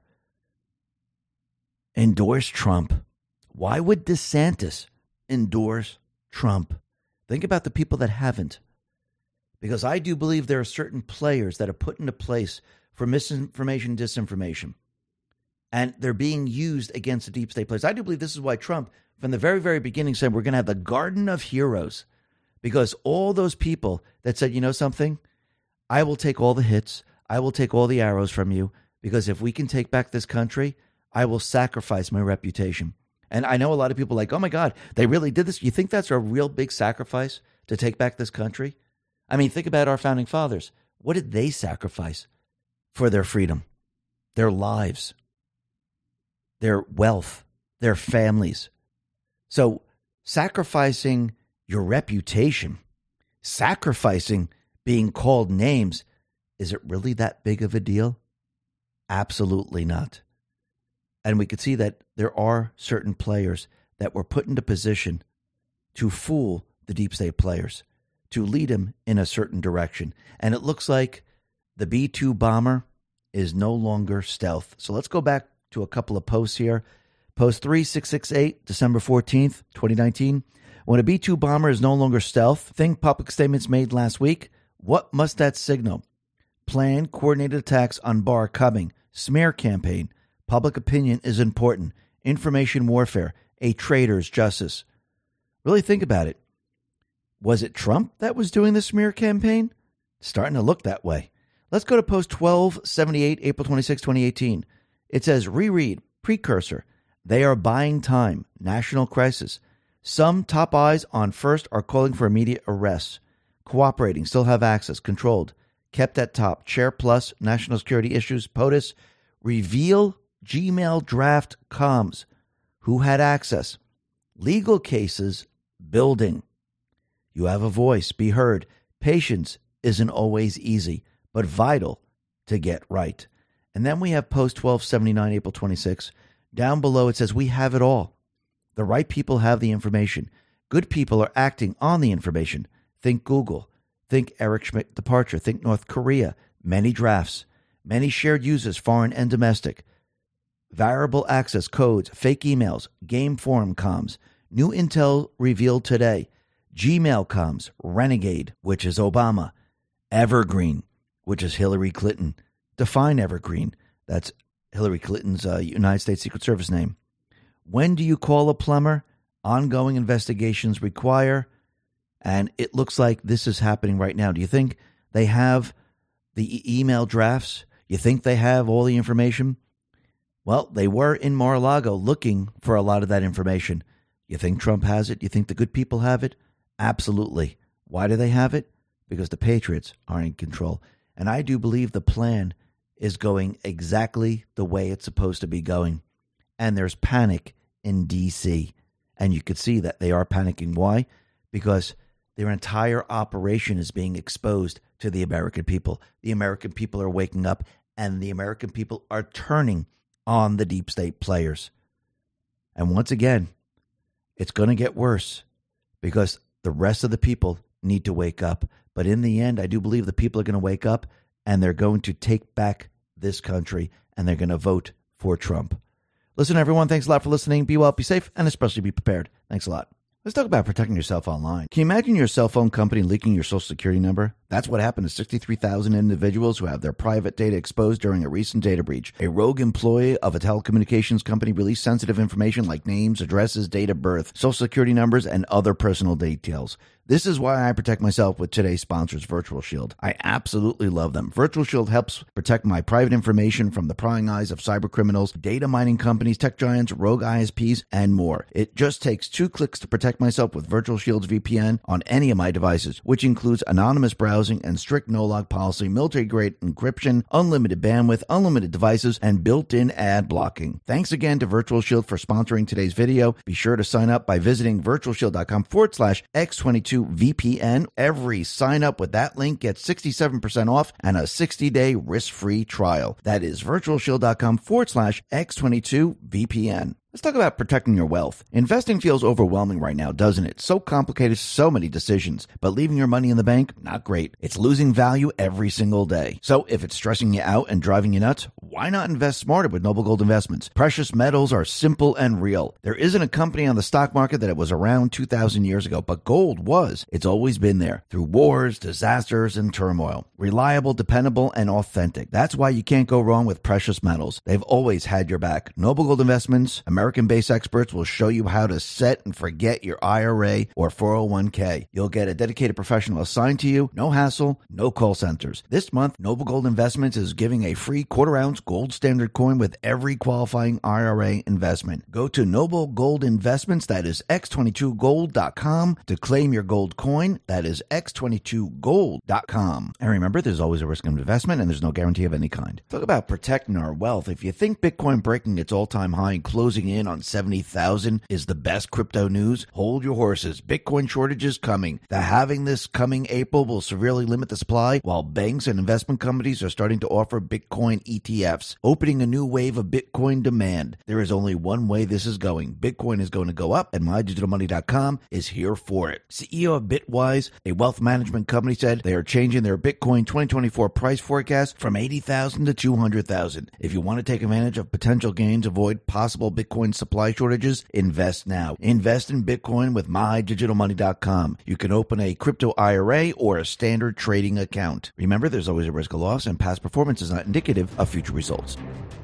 endorse Trump? Why would DeSantis endorse Trump? Think about the people that haven't. Because I do believe there are certain players that are put into place for misinformation, disinformation. And they're being used against the deep state players. I do believe this is why Trump, from the very, very beginning, said we're going to have the Garden of Heroes. Because all those people that said, you know something, I will take all the hits. I will take all the arrows from you. Because if we can take back this country, I will sacrifice my reputation. And I know a lot of people are like, oh my God, they really did this. You think that's a real big sacrifice to take back this country? I mean, think about our founding fathers. What did they sacrifice for their freedom? Their lives, their wealth, their families. So sacrificing your reputation, sacrificing being called names, is it really that big of a deal? Absolutely not. And we could see that there are certain players that were put into position to fool the deep state players, to lead them in a certain direction. And it looks like the B two bomber is no longer stealth. So let's go back to a couple of posts here. Post three six six eight, December fourteenth, twenty nineteen. When a B two bomber is no longer stealth, think public statements made last week. What must that signal? Planned coordinated attacks on Barr coming. Smear campaign. Public opinion is important. Information warfare. A traitor's justice. Really think about it. Was it Trump that was doing the smear campaign? It's starting to look that way. Let's go to post twelve seventy-eight, April twenty-sixth, twenty eighteen. It says, reread, precursor. They are buying time. National crisis. Some top eyes on First are calling for immediate arrests. Cooperating, still have access, controlled. Kept at top. Chair Plus, national security issues. POTUS, reveal Gmail draft comms. Who had access? Legal cases, building. You have a voice, be heard. Patience isn't always easy, but vital to get right. And then we have post twelve seventy-nine, April twenty-sixth. Down below it says, we have it all. The right people have the information. Good people are acting on the information. Think Google. Think Eric Schmidt departure. Think North Korea. Many drafts. Many shared users, foreign and domestic. Variable access codes, fake emails, game forum comms. New intel revealed today. Gmail comms, Renegade, which is Obama. Evergreen, which is Hillary Clinton. Define Evergreen. That's Hillary Clinton's uh, United States Secret Service name. When do you call a plumber? Ongoing investigations require. And it looks like this is happening right now. Do you think they have the e- email drafts? You think they have all the information? Well, they were in Mar-a-Lago looking for a lot of that information. You think Trump has it? You think the good people have it? Absolutely. Why do they have it? Because the Patriots are in control. And I do believe the plan is going exactly the way it's supposed to be going. and there's panic in D C. And you could see that they are panicking. Why? Because their entire operation is being exposed to the American people. The American people are waking up, and the American people are turning on the deep state players. And once again, it's going to get worse because the rest of the people need to wake up. But in the end, I do believe the people are going to wake up, and they're going to take back this country, and they're going to vote for Trump. Listen, everyone, thanks a lot for listening. Be well, be safe, and especially be prepared. Thanks a lot. Let's talk about protecting yourself online. Can you imagine your cell phone company leaking your social security number? That's what happened to sixty-three thousand individuals who have their private data exposed during a recent data breach. A rogue employee of a telecommunications company released sensitive information like names, addresses, date of birth, social security numbers, and other personal details. This is why I protect myself with today's sponsors, Virtual Shield. I absolutely love them. Virtual Shield helps protect my private information from the prying eyes of cyber criminals, data mining companies, tech giants, rogue I S Ps, and more. It just takes two clicks to protect myself with Virtual Shield's V P N on any of my devices, which includes anonymous browsing and strict no-log policy, military-grade encryption, unlimited bandwidth, unlimited devices, and built-in ad blocking. Thanks again to Virtual Shield for sponsoring today's video. Be sure to sign up by visiting virtualshield.com forward slash X22 V P N. Every sign up with that link gets sixty-seven percent off and a sixty day risk-free trial. That is virtualshield.com forward slash X22 V P N. Let's talk about protecting your wealth. Investing feels overwhelming right now, doesn't it? So complicated, so many decisions. But leaving your money in the bank, not great. It's losing value every single day. So if it's stressing you out and driving you nuts, why not invest smarter with Noble Gold Investments? Precious metals are simple and real. There isn't a company on the stock market that it was around two thousand years ago, but gold was. It's always been there through wars, disasters, and turmoil. Reliable, dependable, and authentic. That's why you can't go wrong with precious metals. They've always had your back. Noble Gold Investments, American-based experts will show you how to set and forget your I R A or four oh one k. You'll get a dedicated professional assigned to you, no hassle, no call centers. This month, Noble Gold Investments is giving a free quarter-ounce gold standard coin with every qualifying I R A investment. Go to Noble Gold Investments, that is X twenty-two gold dot com, to claim your gold coin. That is X twenty-two gold dot com. And remember, there's always a risk of investment, and there's no guarantee of any kind. Talk about protecting our wealth. If you think Bitcoin breaking its all-time high and closing in on seventy thousand is the best crypto news, hold your horses. Bitcoin shortage is coming. The halving this coming April will severely limit the supply, while banks and investment companies are starting to offer Bitcoin E T Fs, opening a new wave of Bitcoin demand. There is only one way this is going. Bitcoin is going to go up, and my digital money dot com is here for it. C E O of Bitwise, a wealth management company, said they are changing their Bitcoin twenty twenty-four price forecast from eighty thousand to two hundred thousand. If you want to take advantage of potential gains, avoid possible Bitcoin supply shortages, invest now. Invest in Bitcoin with my digital money dot com. You can open a crypto I R A or a standard trading account. Remember, there's always a risk of loss, and past performance is not indicative of future results.